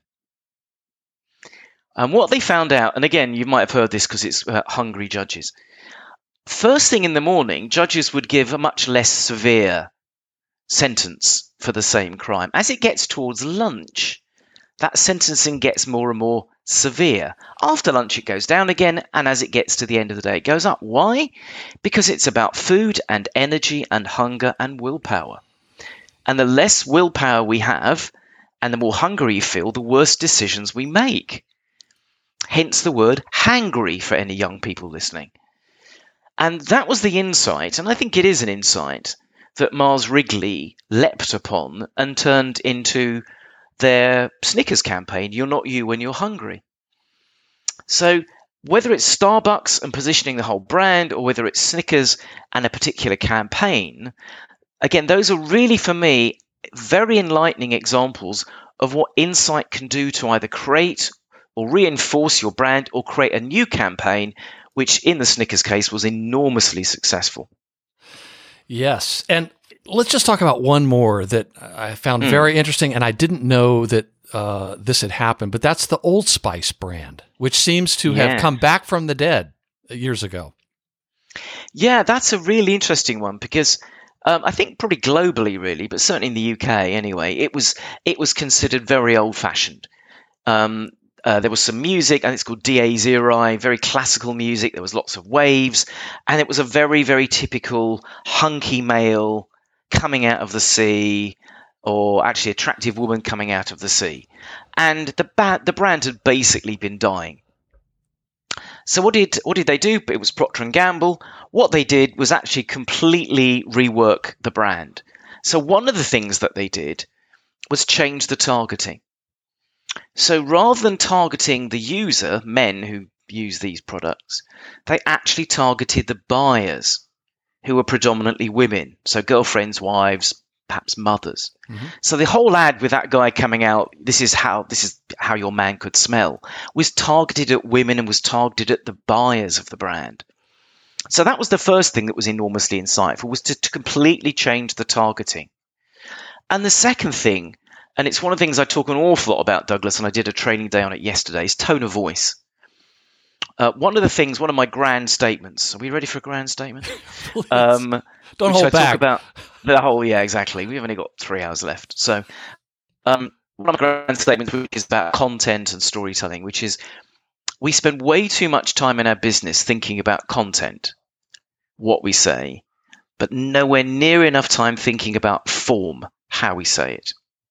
And what they found out, and again, you might have heard this because it's uh, hungry judges. First thing in the morning, judges would give a much less severe sentence for the same crime. As it gets towards lunch, that sentencing gets more and more severe. After lunch, it goes down again, and as it gets to the end of the day, it goes up. Why? Because it's about food and energy and hunger and willpower. And the less willpower we have, and the more hungry you feel, the worse decisions we make. Hence the word hangry for any young people listening. And that was the insight, and I think it is an insight, that Mars Wrigley leapt upon and turned into their Snickers campaign, You're Not You When You're Hungry. So whether it's Starbucks and positioning the whole brand, or whether it's Snickers and a particular campaign, again, those are really, for me, very enlightening examples of what insight can do to either create or reinforce your brand or create a new campaign, which in the Snickers case was enormously successful. Yes. And let's just talk about one more that I found mm. very interesting, and I didn't know that uh, this had happened, but that's the Old Spice brand, which seems to yeah. have come back from the dead years ago. Yeah, that's a really interesting one because um, I think probably globally, really, but certainly in the U K anyway, it was it was considered very old-fashioned. Um, Uh, there was some music, and it's called D A Zeri, very classical music. There was lots of waves, and it was a very, very typical hunky male coming out of the sea, or actually attractive woman coming out of the sea. And the ba- the brand had basically been dying. So what did what did they do? It was Procter and Gamble. What they did was actually completely rework the brand. So one of the things that they did was change the targeting. So rather than targeting the user, men who use these products, they actually targeted the buyers, who were predominantly women. So girlfriends, wives, perhaps mothers. Mm-hmm. So the whole ad with that guy coming out, this is how this is how your man could smell, was targeted at women and was targeted at the buyers of the brand. So that was the first thing that was enormously insightful, was to, to completely change the targeting. And the second thing, and it's one of the things I talk an awful lot about, Douglas, and I did a training day on it yesterday, is tone of voice. Uh, one of the things, one of my grand statements. Are we ready for a grand statement? um, Don't hold I back. Talk about the whole, yeah, exactly. We've only got three hours left. So um, one of my grand statements is about content and storytelling, which is we spend way too much time in our business thinking about content, what we say, but nowhere near enough time thinking about form, how we say it.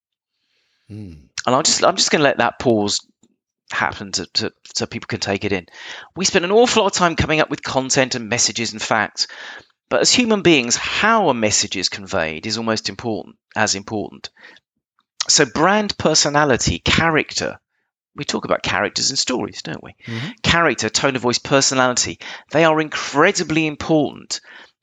Mm. And I'll just, I'm just going to let that pause happen to, to, so people can take it in. We spend an awful lot of time coming up with content and messages and facts, but as human beings, how a message is conveyed is almost important, as important. So brand personality, character, we talk about characters in stories, don't we? Mm-hmm. Character, tone of voice, personality, they are incredibly important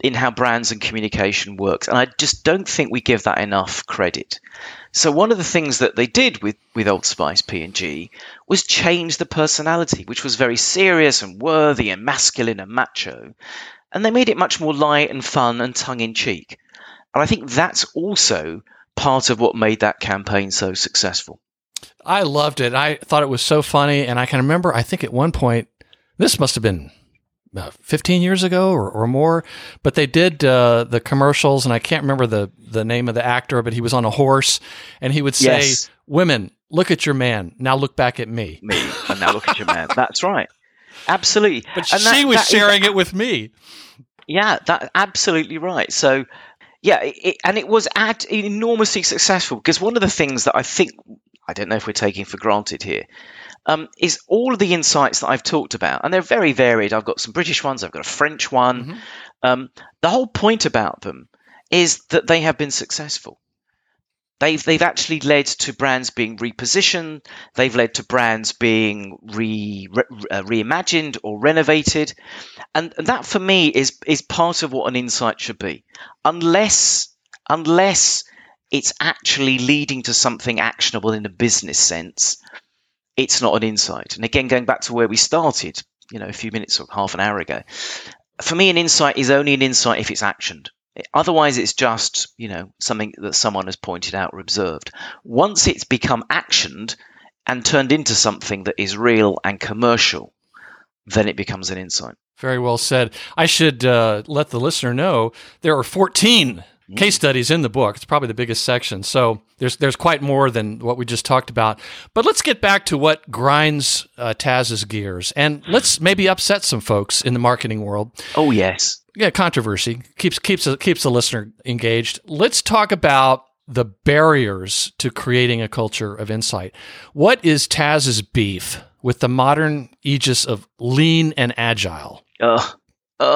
in how brands and communication works. And I just don't think we give that enough credit. So one of the things that they did with, with Old Spice P and G was change the personality, which was very serious and worthy and masculine and macho. And they made it much more light and fun and tongue-in-cheek. And I think that's also part of what made that campaign so successful. I loved it. I thought it was so funny. And I can remember, I think at one point, this must have been Uh, fifteen years ago or, or more, but they did uh, the commercials, and I can't remember the, the name of the actor, but he was on a horse, and he would say, yes. "Women, look at your man. Now look back at me." Me, and now look at your man. That's right. Absolutely. But and she that, was that sharing is, it with me. Yeah, that's absolutely right. So, yeah, it, and it was ad, enormously successful, because one of the things that I think, I don't know if we're taking for granted here, Um, is all of the insights that I've talked about, and they're very varied. I've got some British ones, I've got a French one. Mm-hmm. Um, the whole point about them is that they have been successful. They've they've actually led to brands being repositioned. They've led to brands being re, re uh, reimagined or renovated, and, and that for me is is part of what an insight should be, unless unless it's actually leading to something actionable in a business sense. It's not an insight. And again, going back to where we started, you know, a few minutes or half an hour ago, for me, an insight is only an insight if it's actioned. Otherwise, it's just, you know, something that someone has pointed out or observed. Once it's become actioned and turned into something that is real and commercial, then it becomes an insight. Very well said. I should uh, let the listener know there are fourteen mm. case studies in the book. It's probably the biggest section. So there's there's quite more than what we just talked about. But let's get back to what grinds uh, Taz's gears, and let's maybe upset some folks in the marketing world. Oh, yes. Yeah, controversy keeps keeps keeps the listener engaged. Let's talk about the barriers to creating a culture of insight. What is Taz's beef with the modern aegis of lean and agile? Uh, uh,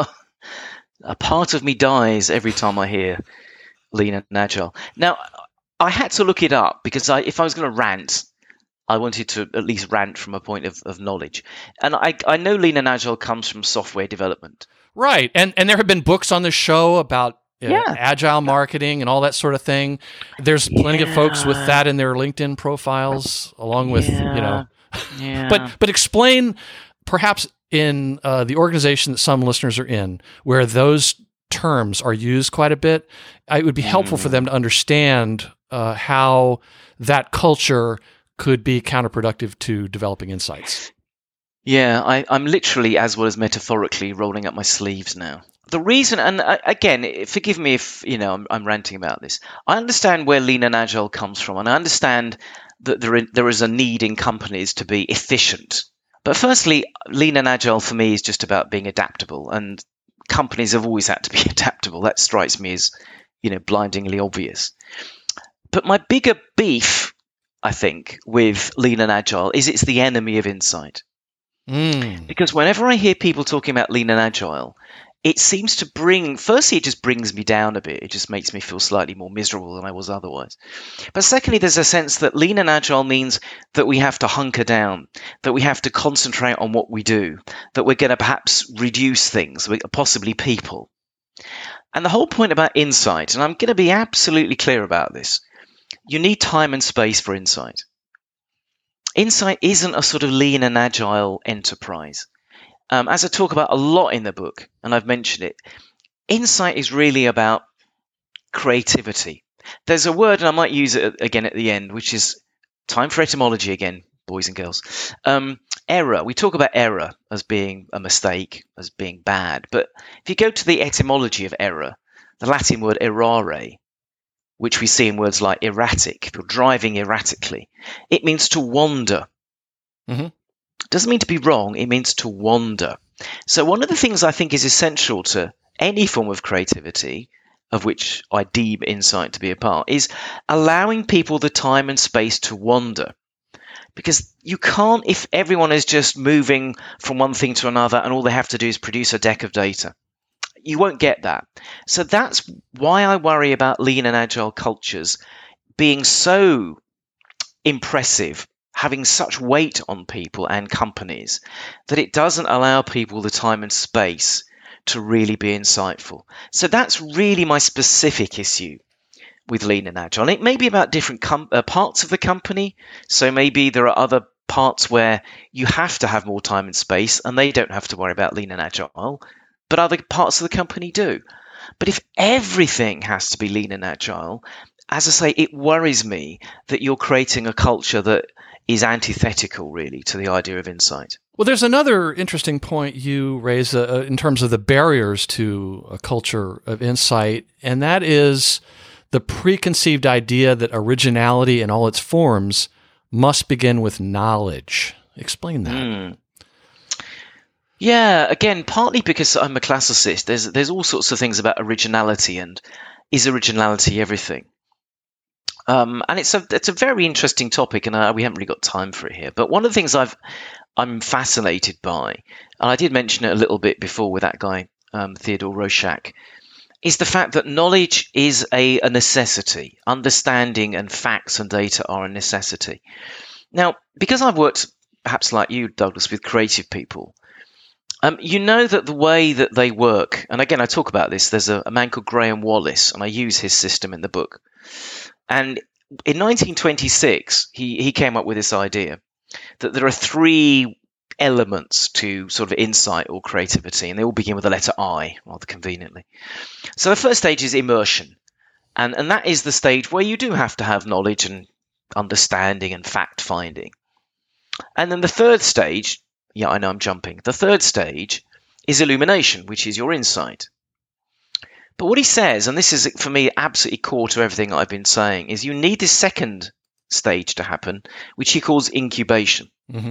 a part of me dies every time I hear lean and agile. Now, I had to look it up because I, if I was going to rant, I wanted to at least rant from a point of, of knowledge. And I, I know lean and agile comes from software development. Right. And and there have been books on the show about uh, yeah. agile marketing and all that sort of thing. There's plenty yeah. of folks with that in their LinkedIn profiles, along with, yeah. you know. Yeah. But but explain, perhaps in uh, the organization that some listeners are in, where those terms are used quite a bit, it would be helpful mm. for them to understand uh, how that culture could be counterproductive to developing insights. Yeah, I, I'm literally, as well as metaphorically, rolling up my sleeves now. The reason, and again, forgive me if you know I'm, I'm ranting about this. I understand where lean and agile comes from, and I understand that there there is a need in companies to be efficient. But firstly, lean and agile for me is just about being adaptable, and companies have always had to be adaptable. That strikes me as, you know, blindingly obvious. But my bigger beef, I think, with lean and agile is it's the enemy of insight. Mm. Because whenever I hear people talking about lean and agile, it seems to bring, firstly, it just brings me down a bit. It just makes me feel slightly more miserable than I was otherwise. But secondly, there's a sense that lean and agile means that we have to hunker down, that we have to concentrate on what we do, that we're going to perhaps reduce things, possibly people. And the whole point about insight, and I'm going to be absolutely clear about this, you need time and space for insight. Insight isn't a sort of lean and agile enterprise. Um, as I talk about a lot in the book, and I've mentioned it, insight is really about creativity. There's a word, and I might use it again at the end, which is time for etymology again, boys and girls. Um, error. We talk about error as being a mistake, as being bad. But if you go to the etymology of error, the Latin word errare, which we see in words like erratic, if you're driving erratically, it means to wander. Mm-hmm. It doesn't mean to be wrong, it means to wander. So one of the things I think is essential to any form of creativity, of which I deem insight to be a part, is allowing people the time and space to wander. Because you can't, if everyone is just moving from one thing to another and all they have to do is produce a deck of data. You won't get that. So that's why I worry about lean and agile cultures being so impressive, having such weight on people and companies, that it doesn't allow people the time and space to really be insightful. So that's really my specific issue with Lean and Agile. It may be about different com- uh, parts of the company. So maybe there are other parts where you have to have more time and space and they don't have to worry about Lean and Agile, but other parts of the company do. But if everything has to be Lean and Agile, as I say, it worries me that you're creating a culture that is antithetical, really, to the idea of insight. Well, there's another interesting point you raise uh, in terms of the barriers to a culture of insight, and that is the preconceived idea that originality in all its forms must begin with knowledge. Explain that. Mm. Yeah, again, partly because I'm a classicist. There's there's all sorts of things about originality, and is originality everything? Um, and it's a it's a very interesting topic, and uh, we haven't really got time for it here. But one of the things I've I'm fascinated by, and I did mention it a little bit before with that guy um, Theodore Roszak, is the fact that knowledge is a, a necessity. Understanding and facts and data are a necessity. Now, because I've worked, perhaps like you, Douglas, with creative people, um, you know that the way that they work, and again, I talk about this, there's a, a man called Graham Wallace, and I use his system in the book. And in nineteen twenty-six, he, he came up with this idea that there are three elements to sort of insight or creativity, and they all begin with the letter I, rather conveniently. So the first stage is immersion, and, and that is the stage where you do have to have knowledge and understanding and fact-finding. And then the third stage, yeah, I know I'm jumping, the third stage is illumination, which is your insight. But what he says, and this is for me absolutely core to everything I've been saying, is you need this second stage to happen, which he calls incubation. Mm-hmm.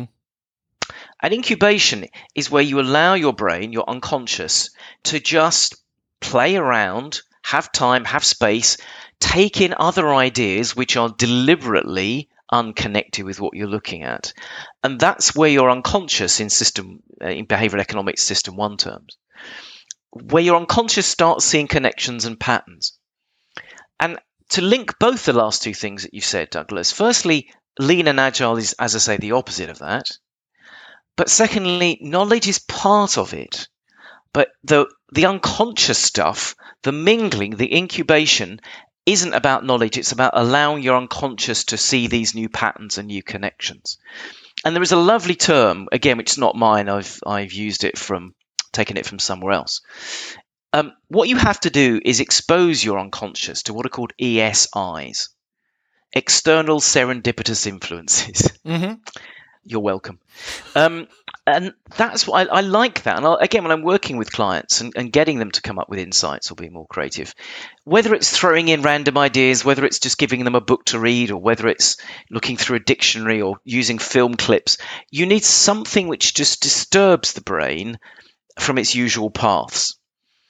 And incubation is where you allow your brain, your unconscious, to just play around, have time, have space, take in other ideas which are deliberately unconnected with what you're looking at. And that's where your unconscious, in system, uh, in behavioral economics system one terms, where your unconscious starts seeing connections and patterns. And to link both the last two things that you've said, Douglas, firstly, Lean and Agile is, as I say, the opposite of that. But secondly, knowledge is part of it. But the the unconscious stuff, the mingling, the incubation, isn't about knowledge. It's about allowing your unconscious to see these new patterns and new connections. And there is a lovely term, again, which is not mine. I've I've used it from, taken it from somewhere else. Um, what you have to do is expose your unconscious to what are called E S Is, external serendipitous influences. Mm-hmm. You're welcome. Um, and that's why I, I like that. And I'll, again, when I'm working with clients and, and getting them to come up with insights or be more creative, whether it's throwing in random ideas, whether it's just giving them a book to read, or whether it's looking through a dictionary or using film clips, you need something which just disturbs the brain from its usual paths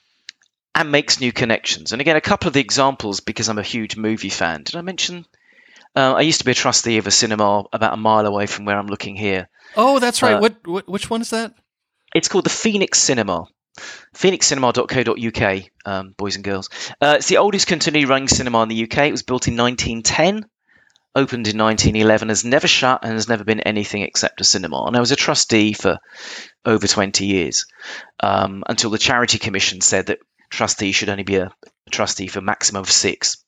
and makes new connections. And again, a couple of the examples, because I'm a huge movie fan. Did I mention? Uh, I used to be a trustee of a cinema about a mile away from where I'm looking here. Oh, that's right. Uh, what, what? Which one is that? It's called the Phoenix Cinema. phoenix cinema dot co dot U K, um, boys and girls. Uh, it's the oldest continually running cinema in the U K. It was built in nineteen ten, opened in nineteen eleven, has never shut, and has never been anything except a cinema. And I was a trustee for over twenty years, um, until the Charity Commission said that trustees should only be a, a trustee for a maximum of six.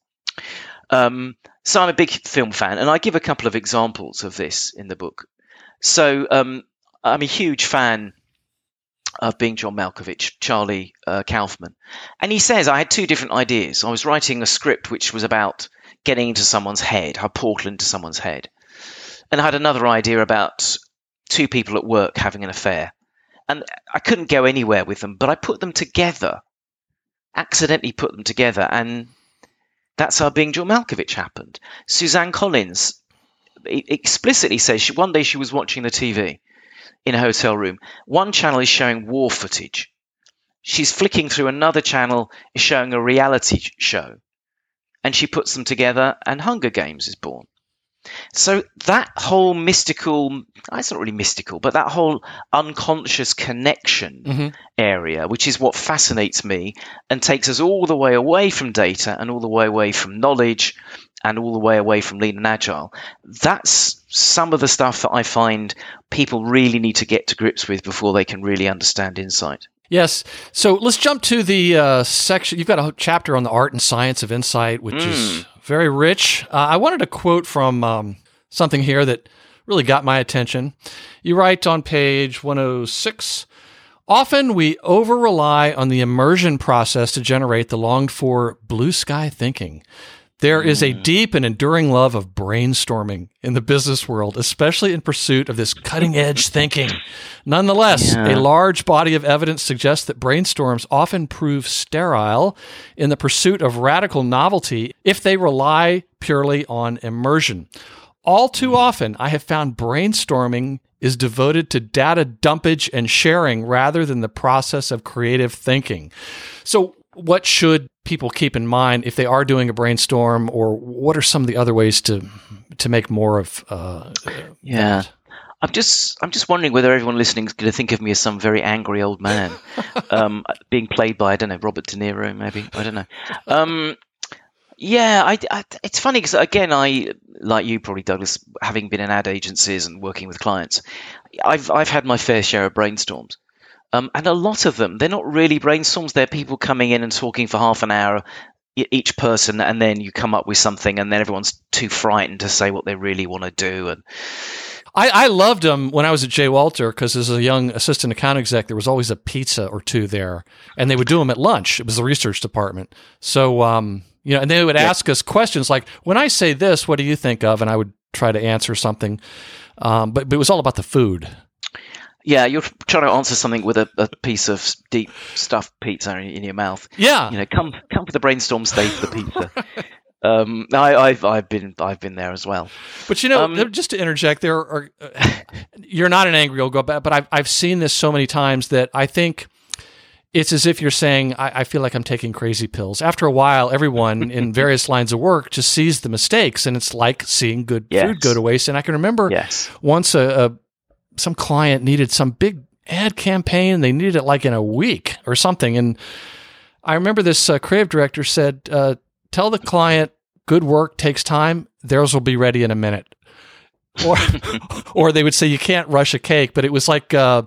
Um, so I'm a big film fan, and I give a couple of examples of this in the book. So um, I'm a huge fan of Being John Malkovich, Charlie uh, Kaufman. And he says, I had two different ideas. I was writing a script which was about getting into someone's head, a portal into someone's head. And I had another idea about two people at work having an affair. And I couldn't go anywhere with them, but I put them together, accidentally put them together, and that's how Being John Malkovich happened. Suzanne Collins explicitly says she, one day she was watching the T V in a hotel room. One channel is showing war footage. She's flicking through another channel, is showing a reality show. And she puts them together, and Hunger Games is born. So that whole mystical, it's not really mystical, but that whole unconscious connection mm-hmm. area, which is what fascinates me and takes us all the way away from data and all the way away from knowledge and all the way away from Lean and Agile. That's some of the stuff that I find people really need to get to grips with before they can really understand insight. Yes. So let's jump to the uh, section. You've got a chapter on the art and science of insight, which mm. is very rich. Uh, I wanted to quote from um, something here that really got my attention. You write on page one oh six, often we over-rely on the immersion process to generate the longed-for blue sky thinking. There is a deep and enduring love of brainstorming in the business world, especially in pursuit of this cutting-edge thinking. Nonetheless, yeah. a large body of evidence suggests that brainstorms often prove sterile in the pursuit of radical novelty if they rely purely on immersion. All too often, I have found brainstorming is devoted to data dumpage and sharing rather than the process of creative thinking. So what should people keep in mind if they are doing a brainstorm, or what are some of the other ways to to make more of uh, yeah that? I'm just I'm just wondering whether everyone listening is going to think of me as some very angry old man um, being played by, I don't know, Robert De Niro, maybe. I don't know. Um, yeah, I, I, it's funny because, again, I, like you probably, Douglas, having been in ad agencies and working with clients, I've I've had my fair share of brainstorms. Um, and a lot of them, they're not really brainstorms. They're people coming in and talking for half an hour, each person, and then you come up with something, and then everyone's too frightened to say what they really want to do. And I, I loved them when I was at J. Walter, because as a young assistant account exec, there was always a pizza or two there, and they would do them at lunch. It was the research department. So, um, you know, and they would yeah. ask us questions like, when I say this, what do you think of? And I would try to answer something. Um, but, but it was all about the food. Yeah, you're trying to answer something with a, a piece of deep stuffed pizza in, in your mouth. Yeah, you know, come come for the brainstorm, stay for the pizza. um, I, I've I've been I've been there as well. But you know, um, just to interject, there are uh, you're not an angry old guy, but I've I've seen this so many times that I think it's as if you're saying, I, I feel like I'm taking crazy pills. After a while, everyone in various lines of work just sees the mistakes, and it's like seeing good yes. food go to waste. And I can remember yes. once a, a some client needed some big ad campaign. They needed it like in a week or something. And I remember this uh, creative director said, uh, tell the client good work takes time. Theirs will be ready in a minute. Or, or they would say, you can't rush a cake. But it was like, uh,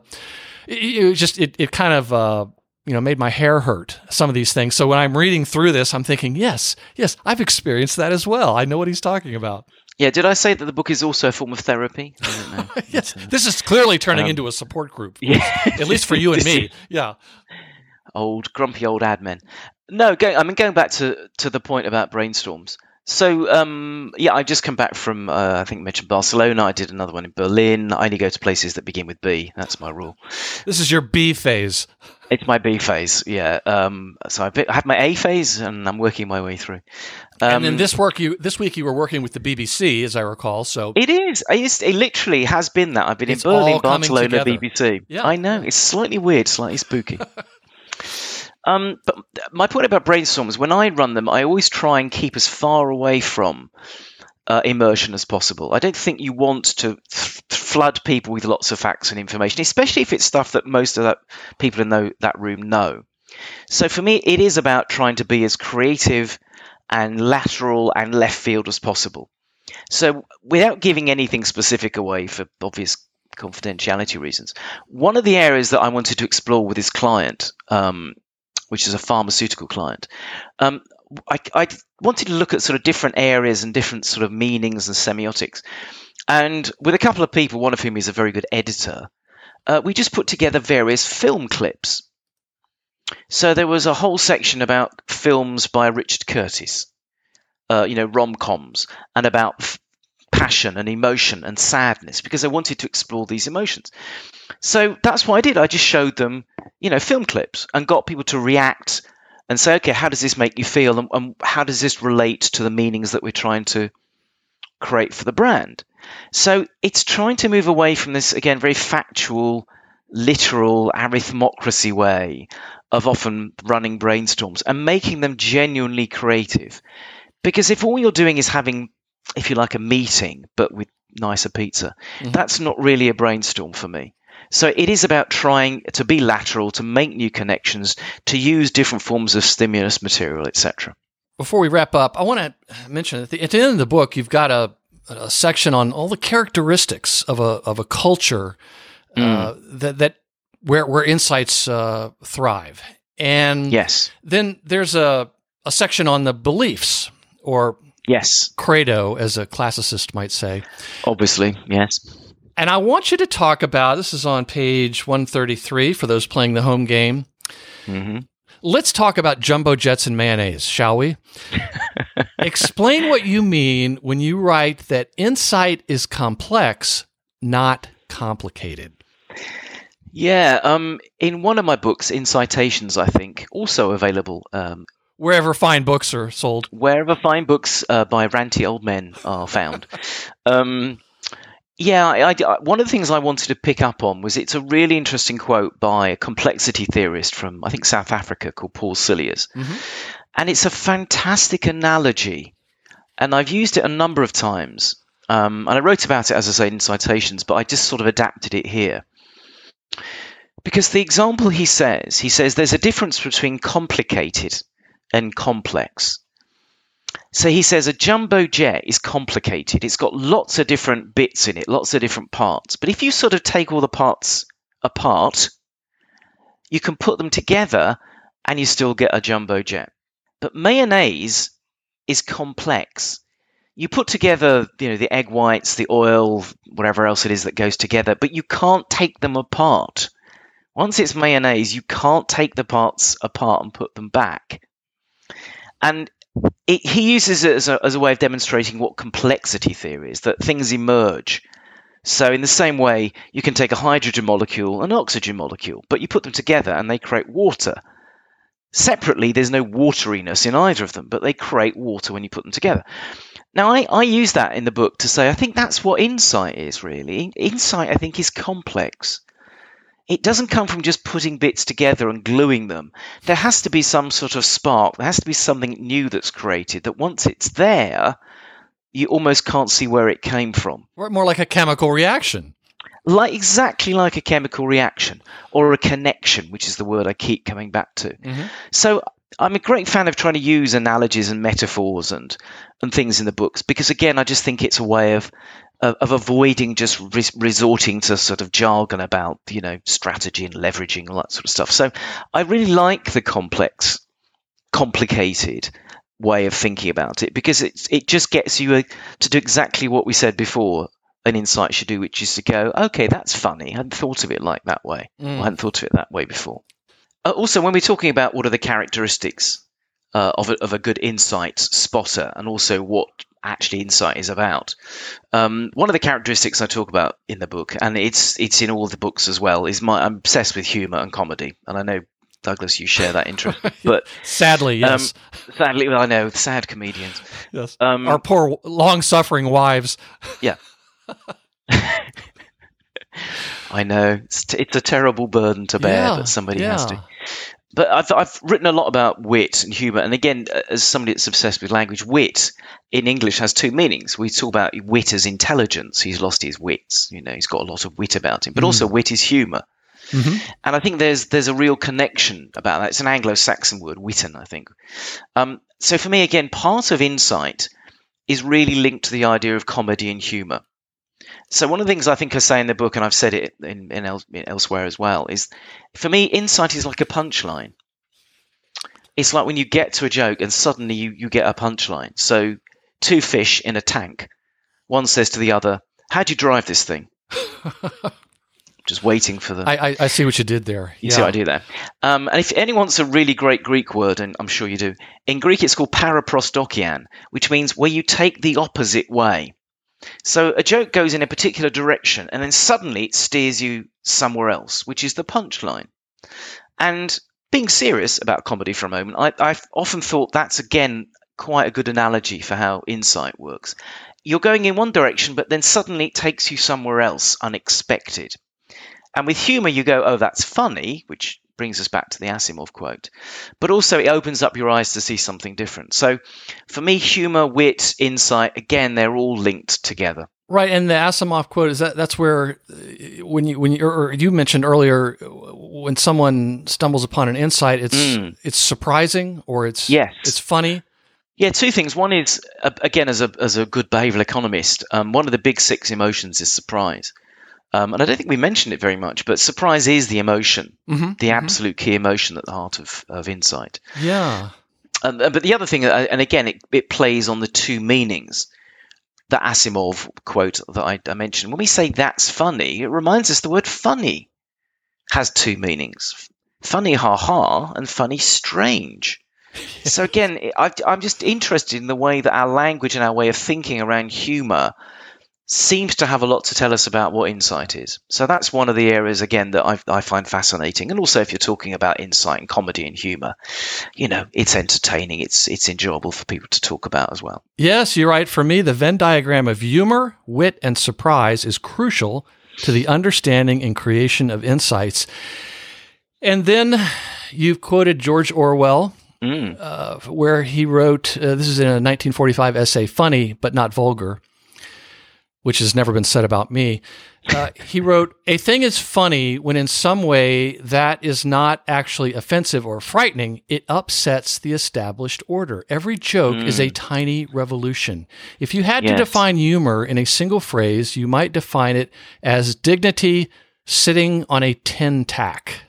it, it just, it, it kind of, uh, you know, made my hair hurt, some of these things. So when I'm reading through this, I'm thinking, yes, yes, I've experienced that as well. I know what he's talking about. Yeah, did I say that the book is also a form of therapy? I don't know. Yes, this is clearly turning um, into a support group. Yeah. At least for you and me. Yeah. Old, grumpy old admin. No, go, I mean, going back to, to the point about brainstorms. So, um, yeah, I just come back from, uh, I think I mentioned Barcelona. I did another one in Berlin. I only go to places that begin with B. That's my rule. This is your B phase. It's my B phase, yeah. Um, so I had my A phase, and I'm working my way through. Um, and then this work, you this week you were working with the B B C, as I recall. So it is. It's, it literally has been that. I've been it's in Berlin, all Barcelona, B B C. Yeah. I know. It's slightly weird, slightly spooky. um, but my point about brainstorms, when I run them, I always try and keep as far away from Uh, immersion as possible. I don't think you want to th- flood people with lots of facts and information, especially if it's stuff that most of that people in the, that room know. So for me, it is about trying to be as creative and lateral and left field as possible. So without giving anything specific away for obvious confidentiality reasons, one of the areas that I wanted to explore with this client, um, which is a pharmaceutical client, um, I, I wanted to look at sort of different areas and different sort of meanings and semiotics. And with a couple of people, one of whom is a very good editor, uh, we just put together various film clips. So there was a whole section about films by Richard Curtis, uh, you know, rom-coms, and about f- passion and emotion and sadness, because I wanted to explore these emotions. So that's what I did. I just showed them, you know, film clips and got people to react and say, okay, how does this make you feel? And, and how does this relate to the meanings that we're trying to create for the brand? So it's trying to move away from this, again, very factual, literal, arithmocracy way of often running brainstorms and making them genuinely creative. Because if all you're doing is having, if you like, a meeting, but with nicer pizza, mm-hmm. that's not really a brainstorm for me. So it is about trying to be lateral, to make new connections, to use different forms of stimulus material, et cetera. Before we wrap up, I want to mention at the, at the end of the book, you've got a, a section on all the characteristics of a of a culture uh, mm. that that where where insights uh, thrive. And Yes. then there's a, a section on the beliefs, or Yes. credo, as a classicist might say. Obviously, yes. And I want you to talk about, this is on page one thirty-three for those playing the home game. hmm Let's talk about jumbo jets and mayonnaise, shall we? Explain what you mean when you write that insight is complex, not complicated. Yeah, um, in one of my books, Incitations, I think, also available um, Wherever fine books are sold. wherever fine books uh, by ranty old men are found. um, yeah, I, I- one of the things I wanted to pick up on was it's a really interesting quote by a complexity theorist from, I think, South Africa called Paul Cilliers. Mhm. And it's a fantastic analogy. And I've used it a number of times. Um, and I wrote about it, as I say, in Citations, but I just sort of adapted it here. Because the example he says, he says there's a difference between complicated and complex. So he says a jumbo jet is complicated. It's got lots of different bits in it, lots of different parts. But if you sort of take all the parts apart, you can put them together and you still get a jumbo jet. But mayonnaise is complex. You put together, you know, the egg whites, the oil, whatever else it is that goes together, but you can't take them apart. Once it's mayonnaise, you can't take the parts apart and put them back. And it, he uses it as a, as a way of demonstrating what complexity theory is, that things emerge. So in the same way, you can take a hydrogen molecule and an oxygen molecule, but you put them together and they create water. Separately, there's no wateriness in either of them, but they create water when you put them together. Now, I, I use that in the book to say I think that's what insight is, really. Insight, I think, is complex. It doesn't come from just putting bits together and gluing them. There has to be some sort of spark. There has to be something new that's created that once it's there, you almost can't see where it came from. Or more like a chemical reaction. Like exactly like a chemical reaction or a connection, which is the word I keep coming back to. Mhm. So I'm a great fan of trying to use analogies and metaphors and, and things in the books because, again, I just think it's a way of of, of avoiding just res- resorting to sort of jargon about, you know, strategy and leveraging, all that sort of stuff. So I really like the complex, complicated way of thinking about it because it, it just gets you a, to do exactly what we said before an insight should do, which is to go, okay, that's funny. I hadn't thought of it like that way. Mm. I hadn't thought of it that way before. Uh, also, when we're talking about what are the characteristics uh, of, a, of a good insight spotter and also what actually insight is about, um, one of the characteristics I talk about in the book, and it's it's in all the books as well, is my I'm obsessed with humour and comedy. And I know, Douglas, you share that interest. But Sadly, yes. um, sadly, well, I know, sad comedians. yes. Um, Our poor, long-suffering wives. Yeah. I know it's, t- it's a terrible burden to bear, Yeah, but somebody yeah. has to. But I've I've written a lot about wit and humour, and again, as somebody that's obsessed with language, wit in English has two meanings. We talk about wit as intelligence. He's lost his wits, you know. He's got a lot of wit about him, but Mm. also wit is humour. Mhm. And I think there's there's a real connection about that. It's an Anglo-Saxon word, witten, I think. Um, so for me, again, part of insight is really linked to the idea of comedy and humour. So one of the things I think I say in the book, and I've said it in, in, el- in elsewhere as well, is for me, insight is like a punchline. It's like when you get to a joke and suddenly you, you get a punchline. So two fish in a tank. One says to the other, "How do you drive this thing?" Just waiting for the... I, I, I see what you did there. You yeah. see what I do there? Um, and if anyone wants a really great Greek word, and I'm sure you do, in Greek it's called paraprostokian, which means where you take the opposite way. So a joke goes in a particular direction, and then suddenly it steers you somewhere else, which is the punchline. And being serious about comedy for a moment, I, I've often thought that's, again, quite a good analogy for how insight works. You're going in one direction, but then suddenly it takes you somewhere else, unexpected. And with humour, you go, oh, that's funny, which brings us back to the Asimov quote. But also it opens up your eyes to see something different. So for me, humour, wit, insight, again, they're all linked together. Right, and the Asimov quote is that that's where uh, when you when you or you mentioned earlier when someone stumbles upon an insight, it's Mm. it's surprising or it's Yes. it's funny. Yeah, two things. One is, uh, again, as a as a good behavioural economist, um, one of the big six emotions is surprise. Um, and I don't think we mentioned it very much, but surprise is the emotion, Mm-hmm, the mm-hmm. absolute key emotion at the heart of, of insight. Yeah. Um, but the other thing, and again, it, it plays on the two meanings. The Asimov quote that I, I mentioned. When we say that's funny, it reminds us the word funny has two meanings. Funny ha-ha and funny strange. So again, I, I'm just interested in the way that our language and our way of thinking around humour seems to have a lot to tell us about what insight is. So that's one of the areas, again, that I, I find fascinating. And also, if you're talking about insight and comedy and humour, you know, it's entertaining. It's it's enjoyable for people to talk about as well. Yes, you're right. For me, the Venn diagram of humor, wit, and surprise is crucial to the understanding and creation of insights. And then you've quoted George Orwell, Mm. uh, where he wrote, uh, this is in a nineteen forty-five essay, Funny but Not Vulgar, which has never been said about me. Uh, he wrote, a thing is funny when in some way that is not actually offensive or frightening. It upsets the established order. Every joke mm. is a tiny revolution. If you had yes. to define humor in a single phrase, you might define it as dignity sitting on a tin tack.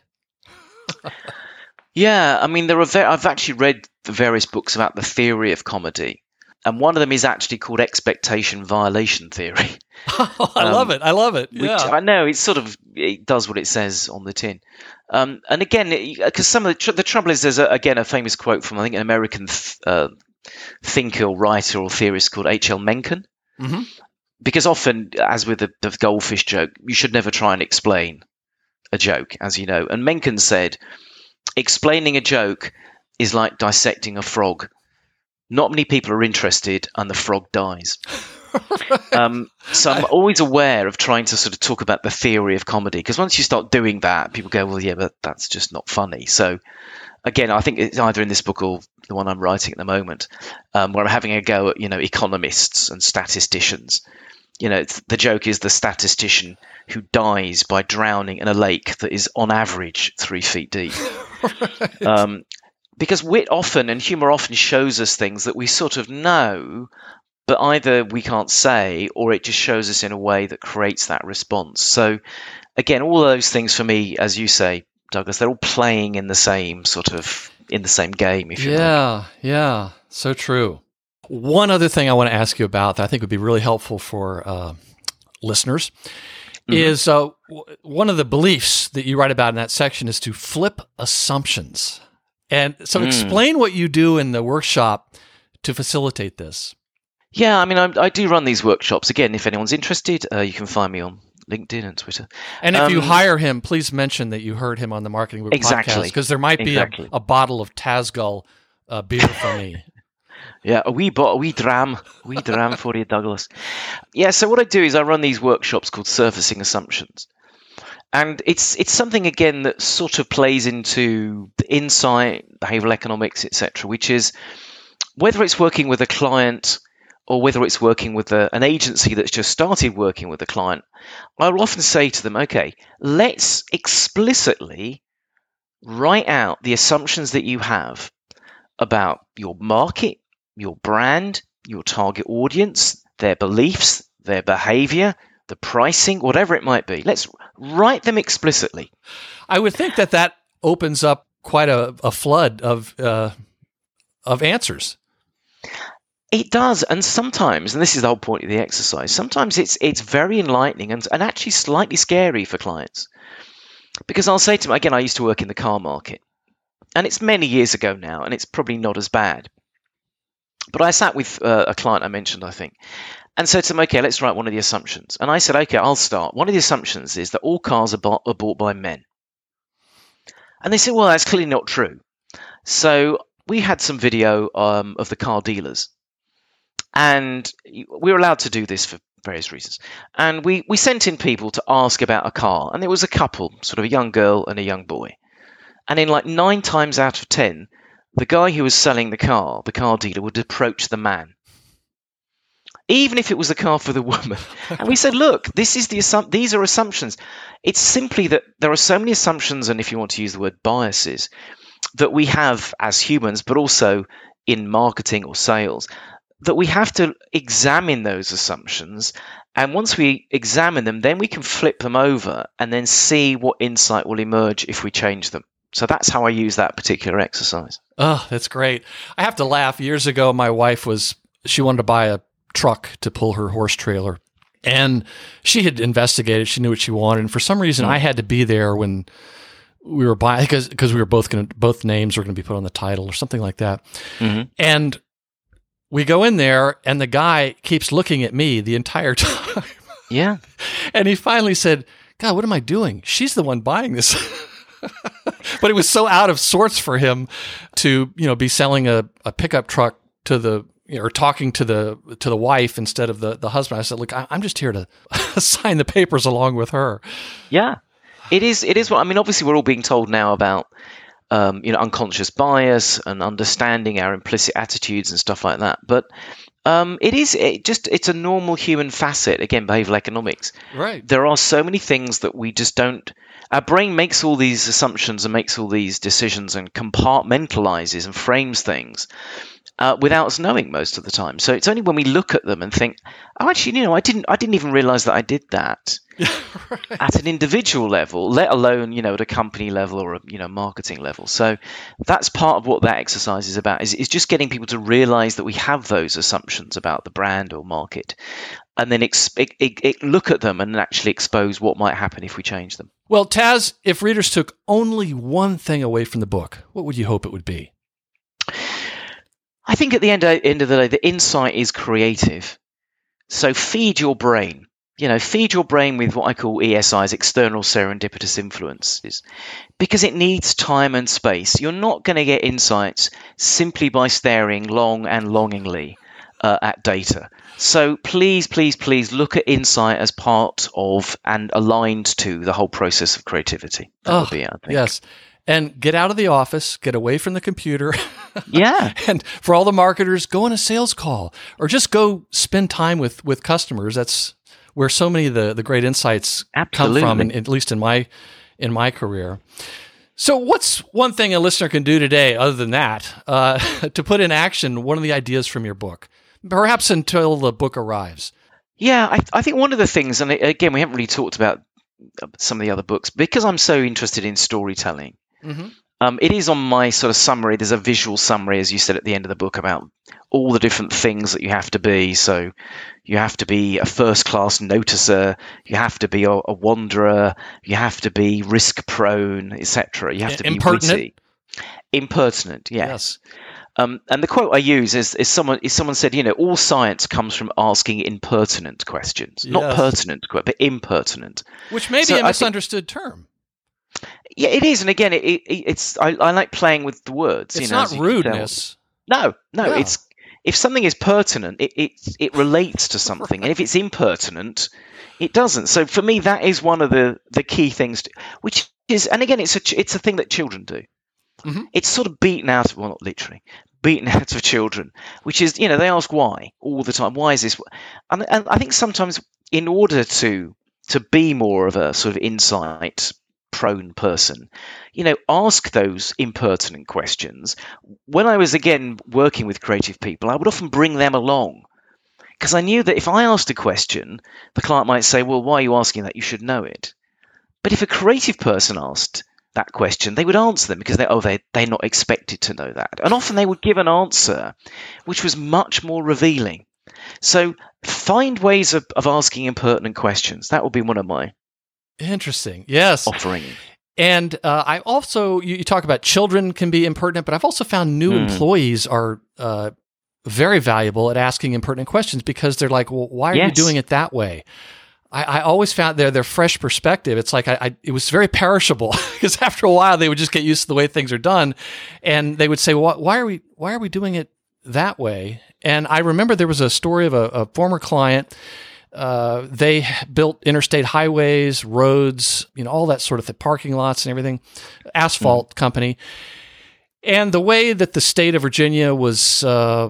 Yeah, I mean, there are. Ve- I've actually read the various books about the theory of comedy, and one of them is actually called expectation violation theory. Oh, I um, love it. I love it. Yeah. Which I know it sort of it does what it says on the tin. Um, and again, because some of the, tr- the trouble is, there's a, again a famous quote from I think an American th- uh, thinker or writer or theorist called H L Mencken. Mm-hmm. Because often, as with the, the goldfish joke, you should never try and explain a joke, as you know. And Mencken said, explaining a joke is like dissecting a frog. Not many people are interested, and the frog dies. Right. Um, so I'm always aware of trying to sort of talk about the theory of comedy, because once you start doing that, people go, well, yeah, but that's just not funny. So again, I think it's either in this book or the one I'm writing at the moment, um, where I'm having a go at, you know, economists and statisticians. You know, it's, the joke is the statistician who dies by drowning in a lake that is on average three feet deep. Right. Um, because wit often and humor often shows us things that we sort of know, but either we can't say or it just shows us in a way that creates that response. So again, all those things for me, as you say, Douglas, they're all playing in the same sort of, in the same game, if you like. Yeah, yeah, so true. One other thing I want to ask you about that I think would be really helpful for uh, listeners mm-hmm. is uh, w- one of the beliefs that you write about in that section is to flip assumptions. And so mm. explain what you do in the workshop to facilitate this. Yeah, I mean, I, I do run these workshops. Again, if anyone's interested, uh, you can find me on LinkedIn and Twitter. And if um, you hire him, please mention that you heard him on the Marketing Book exactly, podcast, because there might be exactly. a, a bottle of Tazgull uh, beer for me. Yeah, a wee bottle, a wee dram, a wee dram for you, Douglas. Yeah, so what I do is I run these workshops called Surfacing Assumptions. And it's it's something, again, that sort of plays into the insight, behavioral economics, et cetera, which is whether it's working with a client or whether it's working with a, an agency that's just started working with a client, I'll often say to them, okay, let's explicitly write out the assumptions that you have about your market, your brand, your target audience, their beliefs, their behavior, the pricing, whatever it might be. Let's write them explicitly. I would think that that opens up quite a, a flood of uh, of answers. It does, and sometimes, and this is the whole point of the exercise, sometimes it's it's very enlightening and, and actually slightly scary for clients. Because I'll say to them, again, I used to work in the car market, and it's many years ago now, and it's probably not as bad. But I sat with uh, a client I mentioned, I think, and said to them, okay, let's write one of the assumptions. And I said, okay, I'll start. One of the assumptions is that all cars are bought, are bought by men. And they said, well, that's clearly not true. So we had some video um, of the car dealers. And we were allowed to do this for various reasons. And we, we sent in people to ask about a car. And there was a couple, sort of a young girl and a young boy. And in like nine times out of ten, the guy who was selling the car, the car dealer, would approach the man, even if it was the car for the woman. And we said, look, this is the assump- these are assumptions. It's simply that there are so many assumptions, and if you want to use the word biases, that we have as humans, but also in marketing or sales, that we have to examine those assumptions And once we examine them, then we can flip them over and then see what insight will emerge if we change them. So that's how I use that particular exercise. Oh, that's great. I have to laugh. Years ago, my wife was, she wanted to buy a truck to pull her horse trailer. And she had investigated. She knew what she wanted. And for some reason, mm. I had to be there when we were buying, because because we were both going to, both names were going to be put on the title or something like that. Mm-hmm. And we go in there, and the guy keeps looking at me the entire time. Yeah. And he finally said, God, what am I doing? She's the one buying this. But it was so out of sorts for him to, you know, be selling a, a pickup truck to the, you know, or talking to the to the wife instead of the, the husband. I said, look, I, I'm just here to sign the papers along with her. Yeah. It is, it is what, I mean, obviously we're all being told now about Um, you know, unconscious bias and understanding our implicit attitudes and stuff like that. But um, it is it just it's a normal human facet. Again, behavioral economics. Right. There are so many things that we just don't. Our brain makes all these assumptions and makes all these decisions and compartmentalizes and frames things uh, without us knowing most of the time. So it's only when we look at them and think, oh, actually, you know, I didn't I didn't even realize that I did that. Right. At an individual level, let alone, you know, at a company level or a, you know, marketing level. So that's part of what that exercise is about, is, is just getting people to realize that we have those assumptions about the brand or market, and then ex- it, it, it look at them and actually expose what might happen if we change them. Well, Taz, if readers took only one thing away from the book, what would you hope it would be? I think at the end, end of the day, the insight is creative. So feed your brain. You know, feed your brain with what I call E S Is, external serendipitous influences, because it needs time and space. You're not going to get insights simply by staring long and longingly uh, at data. So please, please, please look at insight as part of and aligned to the whole process of creativity. That oh, would be it, I think. Yes. And get out of the office, get away from the computer. Yeah. And for all the marketers, go on a sales call or just go spend time with, with customers. That's where so many of the, the great insights Absolutely. come from, in, at least in my in my career. So what's one thing a listener can do today, other than that, uh, to put in action one of the ideas from your book, perhaps until the book arrives? Yeah, I, I think one of the things, and again, we haven't really talked about some of the other books, because I'm so interested in storytelling. Mm-hmm. Um, it is on my sort of summary. There's a visual summary, as you said at the end of the book, about all the different things that you have to be. So you have to be a first-class noticer, you have to be a, a wanderer, you have to be risk-prone, et cetera. You have to be impertinent. witty. Impertinent, yes. yes. Um, and the quote I use is, is someone is someone said, you know, all science comes from asking impertinent questions, yes. not pertinent, but impertinent. Which may be so a misunderstood think, term. Yeah, it is, and again, it, it, it's I, I like playing with the words. It's you know, not rudeness. No, no, yeah. it's if something is pertinent, it it, it relates to something, right. And if it's impertinent, it doesn't. So for me, that is one of the, the key things, to, which is, and again, it's a it's a thing that children do. Mm-hmm. It's sort of beaten out of, well, not literally, beaten out of children, which is, you know, they ask why all the time. Why is this? And, and I think sometimes in order to to be more of a sort of insight prone person, you know, ask those impertinent questions. When I was, again, working with creative people, I would often bring them along, because I knew that if I asked a question, the client might say, well, why are you asking that? You should know it. But if a creative person asked that question, they would answer them because they, oh, they, they're not expected to know that. And often they would give an answer which was much more revealing. So find ways of, of asking impertinent questions. That would be one of my Interesting. Yes. offering. And uh, I also, you, you talk about children can be impertinent, but I've also found new mm. employees are uh, very valuable at asking impertinent questions, because they're like, well, why are yes. you doing it that way? I, I always found their their fresh perspective. It's like I, I it was very perishable, because after a while they would just get used to the way things are done, and they would say, well, why are we why are we doing it that way? And I remember there was a story of a, a former client. Uh, they built interstate highways, roads, you know, all that sort of thing, parking lots and everything, asphalt mm. company. And the way that the state of Virginia was uh,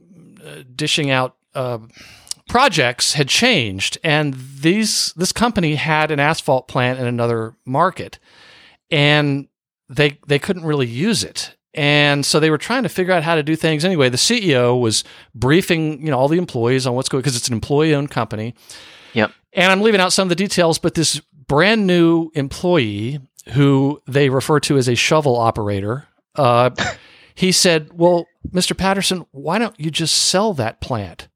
dishing out uh, projects had changed, and these this company had an asphalt plant in another market, and they they couldn't really use it. And so they were trying to figure out how to do things. Anyway, the C E O was briefing, you know, all the employees on what's going, because it's an employee-owned company. Yep. And I'm leaving out some of the details, but this brand new employee who they refer to as a shovel operator, uh, he said, well, Mister Patterson, why don't you just sell that plant?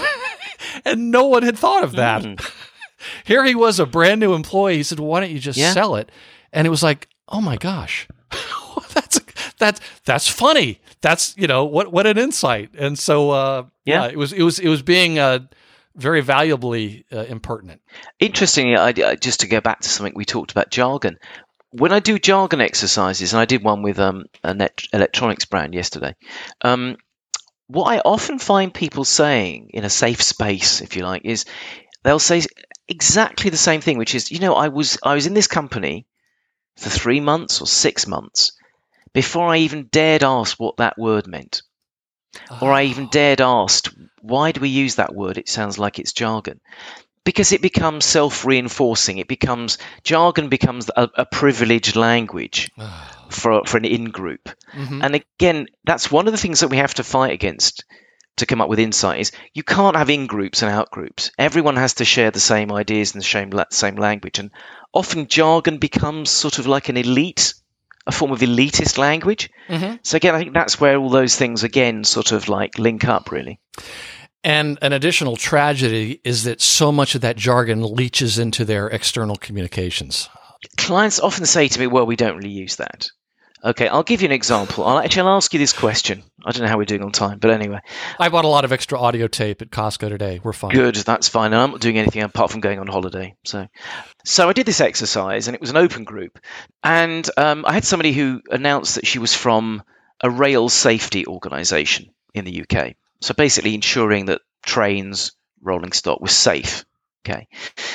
And no one had thought of that. Mm. Here he was, a brand new employee. He said, well, why don't you just yeah. sell it? And it was like, oh my gosh, that's that's that's funny. That's, you know, what what an insight. And so uh, yeah. yeah, it was it was it was being uh, very valuably uh, impertinent. Interestingly, I, I, just to go back to something we talked about, jargon. When I do jargon exercises, and I did one with um, a net electronics brand yesterday, um, what I often find people saying in a safe space, if you like, is they'll say exactly the same thing, which is, you know, I was I was in this company for three months or six months before I even dared ask what that word meant. Oh. Or I even dared ask, why do we use that word? It sounds like it's jargon. Because it becomes self-reinforcing. It becomes, jargon becomes a, a privileged language oh. for, for an in-group. Mm-hmm. And again, that's one of the things that we have to fight against to come up with insight is you can't have in-groups and out-groups. Everyone has to share the same ideas and the same, same language. And often jargon becomes sort of like an elite, a form of elitist language. Mm-hmm. So again, I think that's where all those things, again, sort of like link up, really. And an additional tragedy is that so much of that jargon leaches into their external communications. Clients often say to me, well, we don't really use that. Okay, I'll give you an example. I'll actually I'll ask you this question. I don't know how we're doing on time, but anyway. I bought a lot of extra audio tape at Costco today. We're fine. Good, that's fine. And I'm not doing anything apart from going on holiday. So so I did this exercise, and it was an open group. And um, I had somebody who announced that she was from a rail safety organisation in the U K. So basically ensuring that trains, rolling stock, was safe. Okay.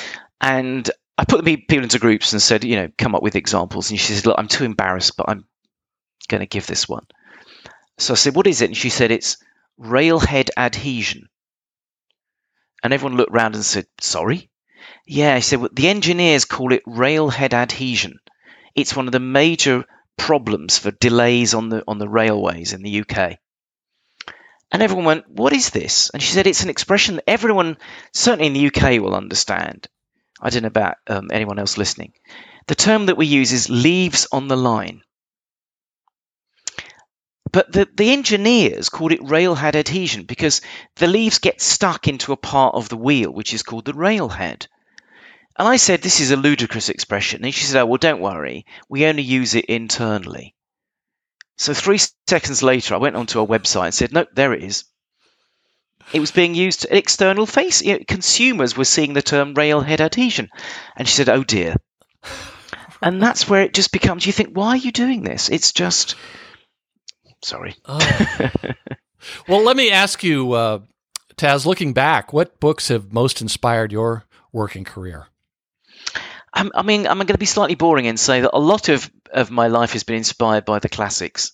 And I put the people into groups and said, you know, come up with examples. And she said, look, I'm too embarrassed, but I'm going to give this one. So I said, what is it? And she said, it's railhead adhesion. And everyone looked around and said, sorry? Yeah, she said, well, the engineers call it railhead adhesion. It's one of the major problems for delays on the on the railways in the U K. And everyone went, what is this? And she said, it's an expression that everyone, certainly in the U K, will understand. I don't know about um, anyone else listening. The term that we use is leaves on the line. But the, the engineers called it railhead adhesion because the leaves get stuck into a part of the wheel, which is called the railhead. And I said, this is a ludicrous expression. And she said, oh, well, don't worry. We only use it internally. So three seconds later, I went onto our website and said, nope, there it is. It was being used at external face. You know, consumers were seeing the term railhead adhesion. And she said, oh, dear. And that's where it just becomes, you think, why are you doing this? It's just... Sorry. Oh. Well, let me ask you, uh, Taz, looking back, what books have most inspired your working career? I'm, I mean, I'm going to be slightly boring and say that a lot of, of my life has been inspired by the classics.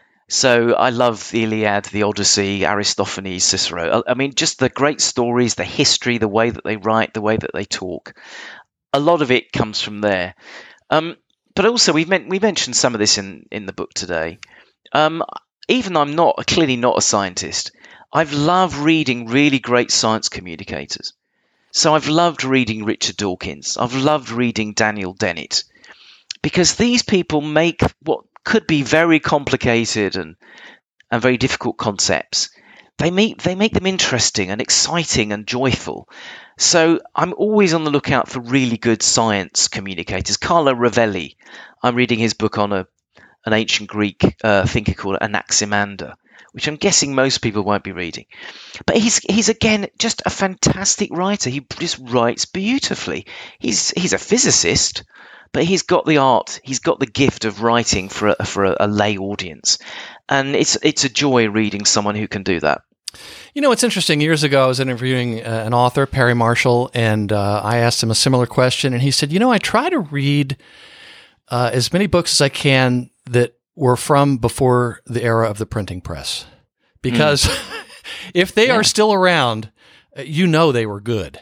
So I love the Iliad, the Odyssey, Aristophanes, Cicero. I mean, just the great stories, the history, the way that they write, the way that they talk. A lot of it comes from there. Um, but also, we've men- we mentioned some of this in, in the book today. Um, even though I'm not clearly not a scientist, I've loved reading really great science communicators. So I've loved reading Richard Dawkins. I've loved reading Daniel Dennett, because these people make what could be very complicated and and very difficult concepts. They make they make them interesting and exciting and joyful. So I'm always on the lookout for really good science communicators. Carlo Rovelli, I'm reading his book on a an ancient Greek uh, thinker called Anaximander, which I'm guessing most people won't be reading. But he's he's again just a fantastic writer. He just writes beautifully. He's he's a physicist, but he's got the art. He's got the gift of writing for a, for a, a lay audience, and it's it's a joy reading someone who can do that. You know, it's interesting. Years ago, I was interviewing uh, an author, Perry Marshall, and uh, I asked him a similar question, and he said, "You know, I try to read uh, as many books as I can that were from before the era of the printing press, because mm. if they yeah. are still around, you know they were good."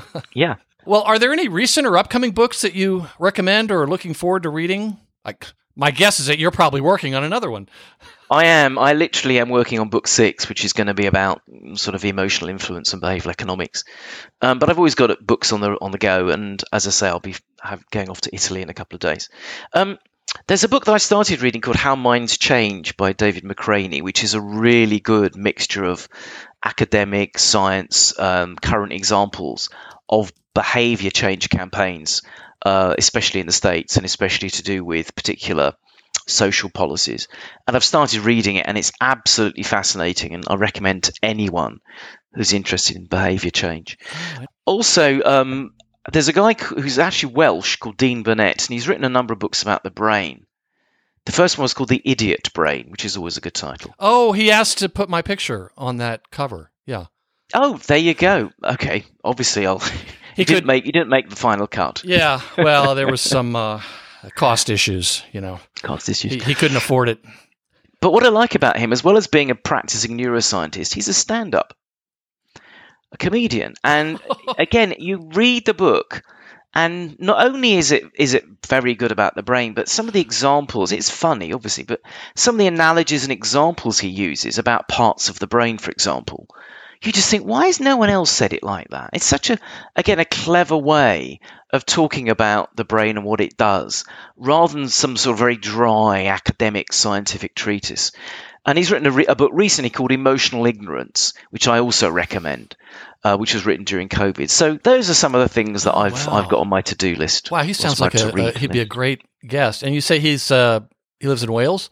Yeah. Well, are there any recent or upcoming books that you recommend or are looking forward to reading? Like My guess is that you're probably working on another one. I am. I literally am working on book six, which is going to be about sort of emotional influence and behavioral economics. Um, but I've always got books on the on the go, and as I say, I'll be have, going off to Italy in a couple of days. Um, there's a book that I started reading called How Minds Change by David McRaney, which is a really good mixture of academic, science, um, current examples of behavior change campaigns, uh, especially in the States, and especially to do with particular social policies. And I've started reading it, and it's absolutely fascinating, and I recommend to anyone who's interested in behavior change. Oh. Also, um, there's a guy who's actually Welsh called Dean Burnett, and he's written a number of books about the brain. The first one was called The Idiot Brain, which is always a good title. Oh, he asked to put my picture on that cover. Yeah. Oh, there you go. Okay, obviously I'll. He you could, didn't make you didn't make the final cut. Yeah, well, there was some uh, cost issues, you know. Cost issues. He, he couldn't afford it. But what I like about him, as well as being a practicing neuroscientist, he's a stand-up, a comedian. And again, you read the book, and not only is it is it very good about the brain, but some of the examples, it's funny, obviously, but some of the analogies and examples he uses about parts of the brain, for example, you just think, why has no one else said it like that? It's such a, again, a clever way of talking about the brain and what it does, rather than some sort of very dry academic scientific treatise. And he's written a, re- a book recently called Emotional Ignorance, which I also recommend, uh, which was written during COVID. So those are some of the things that I've wow. I've got on my to-do list. Wow, he sounds like a, a, he'd be a great guest. And you say he's uh, he lives in Wales?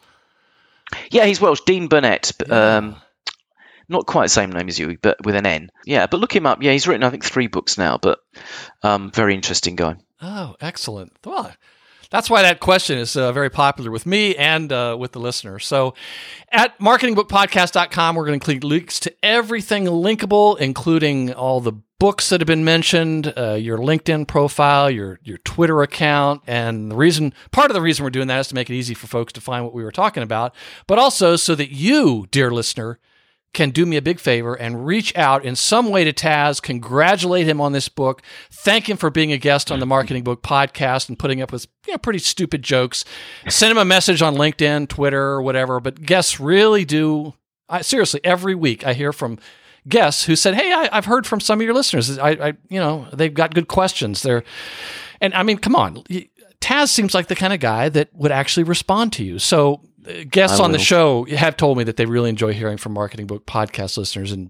Yeah, he's Welsh. Dean Burnett. Yeah. Um, Not quite the same name as you, but with an N. Yeah, but look him up. Yeah, he's written, I think, three books now, but um, very interesting guy. Oh, excellent. Well, that's why that question is uh, very popular with me and uh, with the listener. So at marketing book podcast dot com, we're going to include links to everything linkable, including all the books that have been mentioned, uh, your LinkedIn profile, your your Twitter account. And the reason, part of the reason we're doing that is to make it easy for folks to find what we were talking about, but also so that you, dear listener, can do me a big favor and reach out in some way to Taz, congratulate him on this book, thank him for being a guest on the Marketing Book Podcast and putting up with, you know, pretty stupid jokes. Send him a message on LinkedIn, Twitter, or whatever. But guests really do, I, seriously, every week I hear from guests who said, hey, I, I've heard from some of your listeners. I, I, you know, they've got good questions. They're, and I mean, come on, Taz seems like the kind of guy that would actually respond to you. So guests on the show have told me that they really enjoy hearing from Marketing Book Podcast listeners, and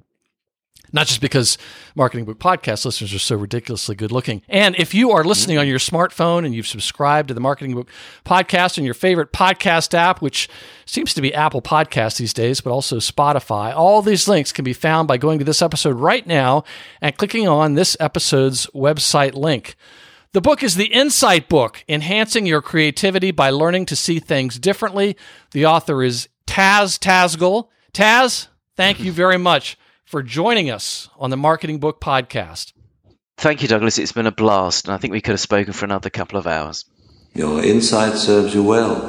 not just because Marketing Book Podcast listeners are so ridiculously good looking. And if you are listening on your smartphone and you've subscribed to the Marketing Book Podcast in your favorite podcast app, which seems to be Apple Podcasts these days, but also Spotify, all these links can be found by going to this episode right now and clicking on this episode's website link. The book is The Insight Book, Enhancing Your Creativity by Learning to See Things Differently. The author is Taz Tazgall. Taz, thank you very much for joining us on the Marketing Book Podcast. Thank you, Douglas. It's been a blast, and I think we could have spoken for another couple of hours. Your insight serves you well.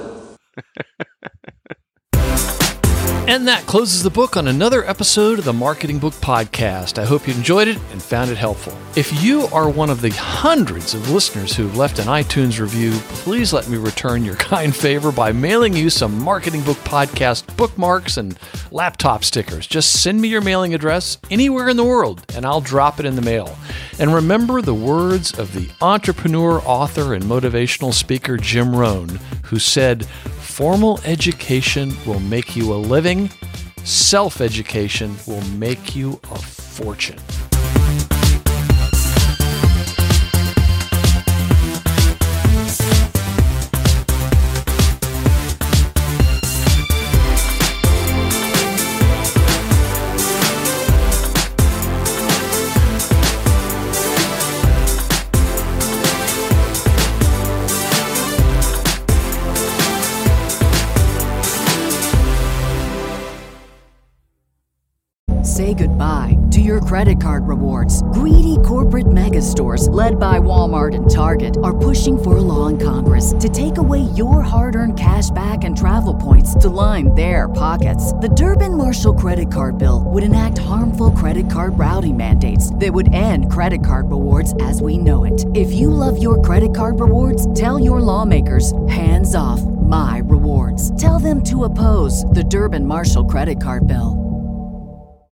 And that closes the book on another episode of the Marketing Book Podcast. I hope you enjoyed it and found it helpful. If you are one of the hundreds of listeners who've left an iTunes review, please let me return your kind favor by mailing you some Marketing Book Podcast bookmarks and laptop stickers. Just send me your mailing address anywhere in the world, and I'll drop it in the mail. And remember the words of the entrepreneur, author, and motivational speaker Jim Rohn, who said, "Formal education will make you a living. Self-education will make you a fortune." Say goodbye to your credit card rewards. Greedy corporate mega stores, led by Walmart and Target, are pushing for a law in Congress to take away your hard-earned cash back and travel points to line their pockets. The Durbin-Marshall credit card bill would enact harmful credit card routing mandates that would end credit card rewards as we know it. If you love your credit card rewards, tell your lawmakers, hands off My Rewards. Tell them to oppose the Durbin Marshall credit card bill.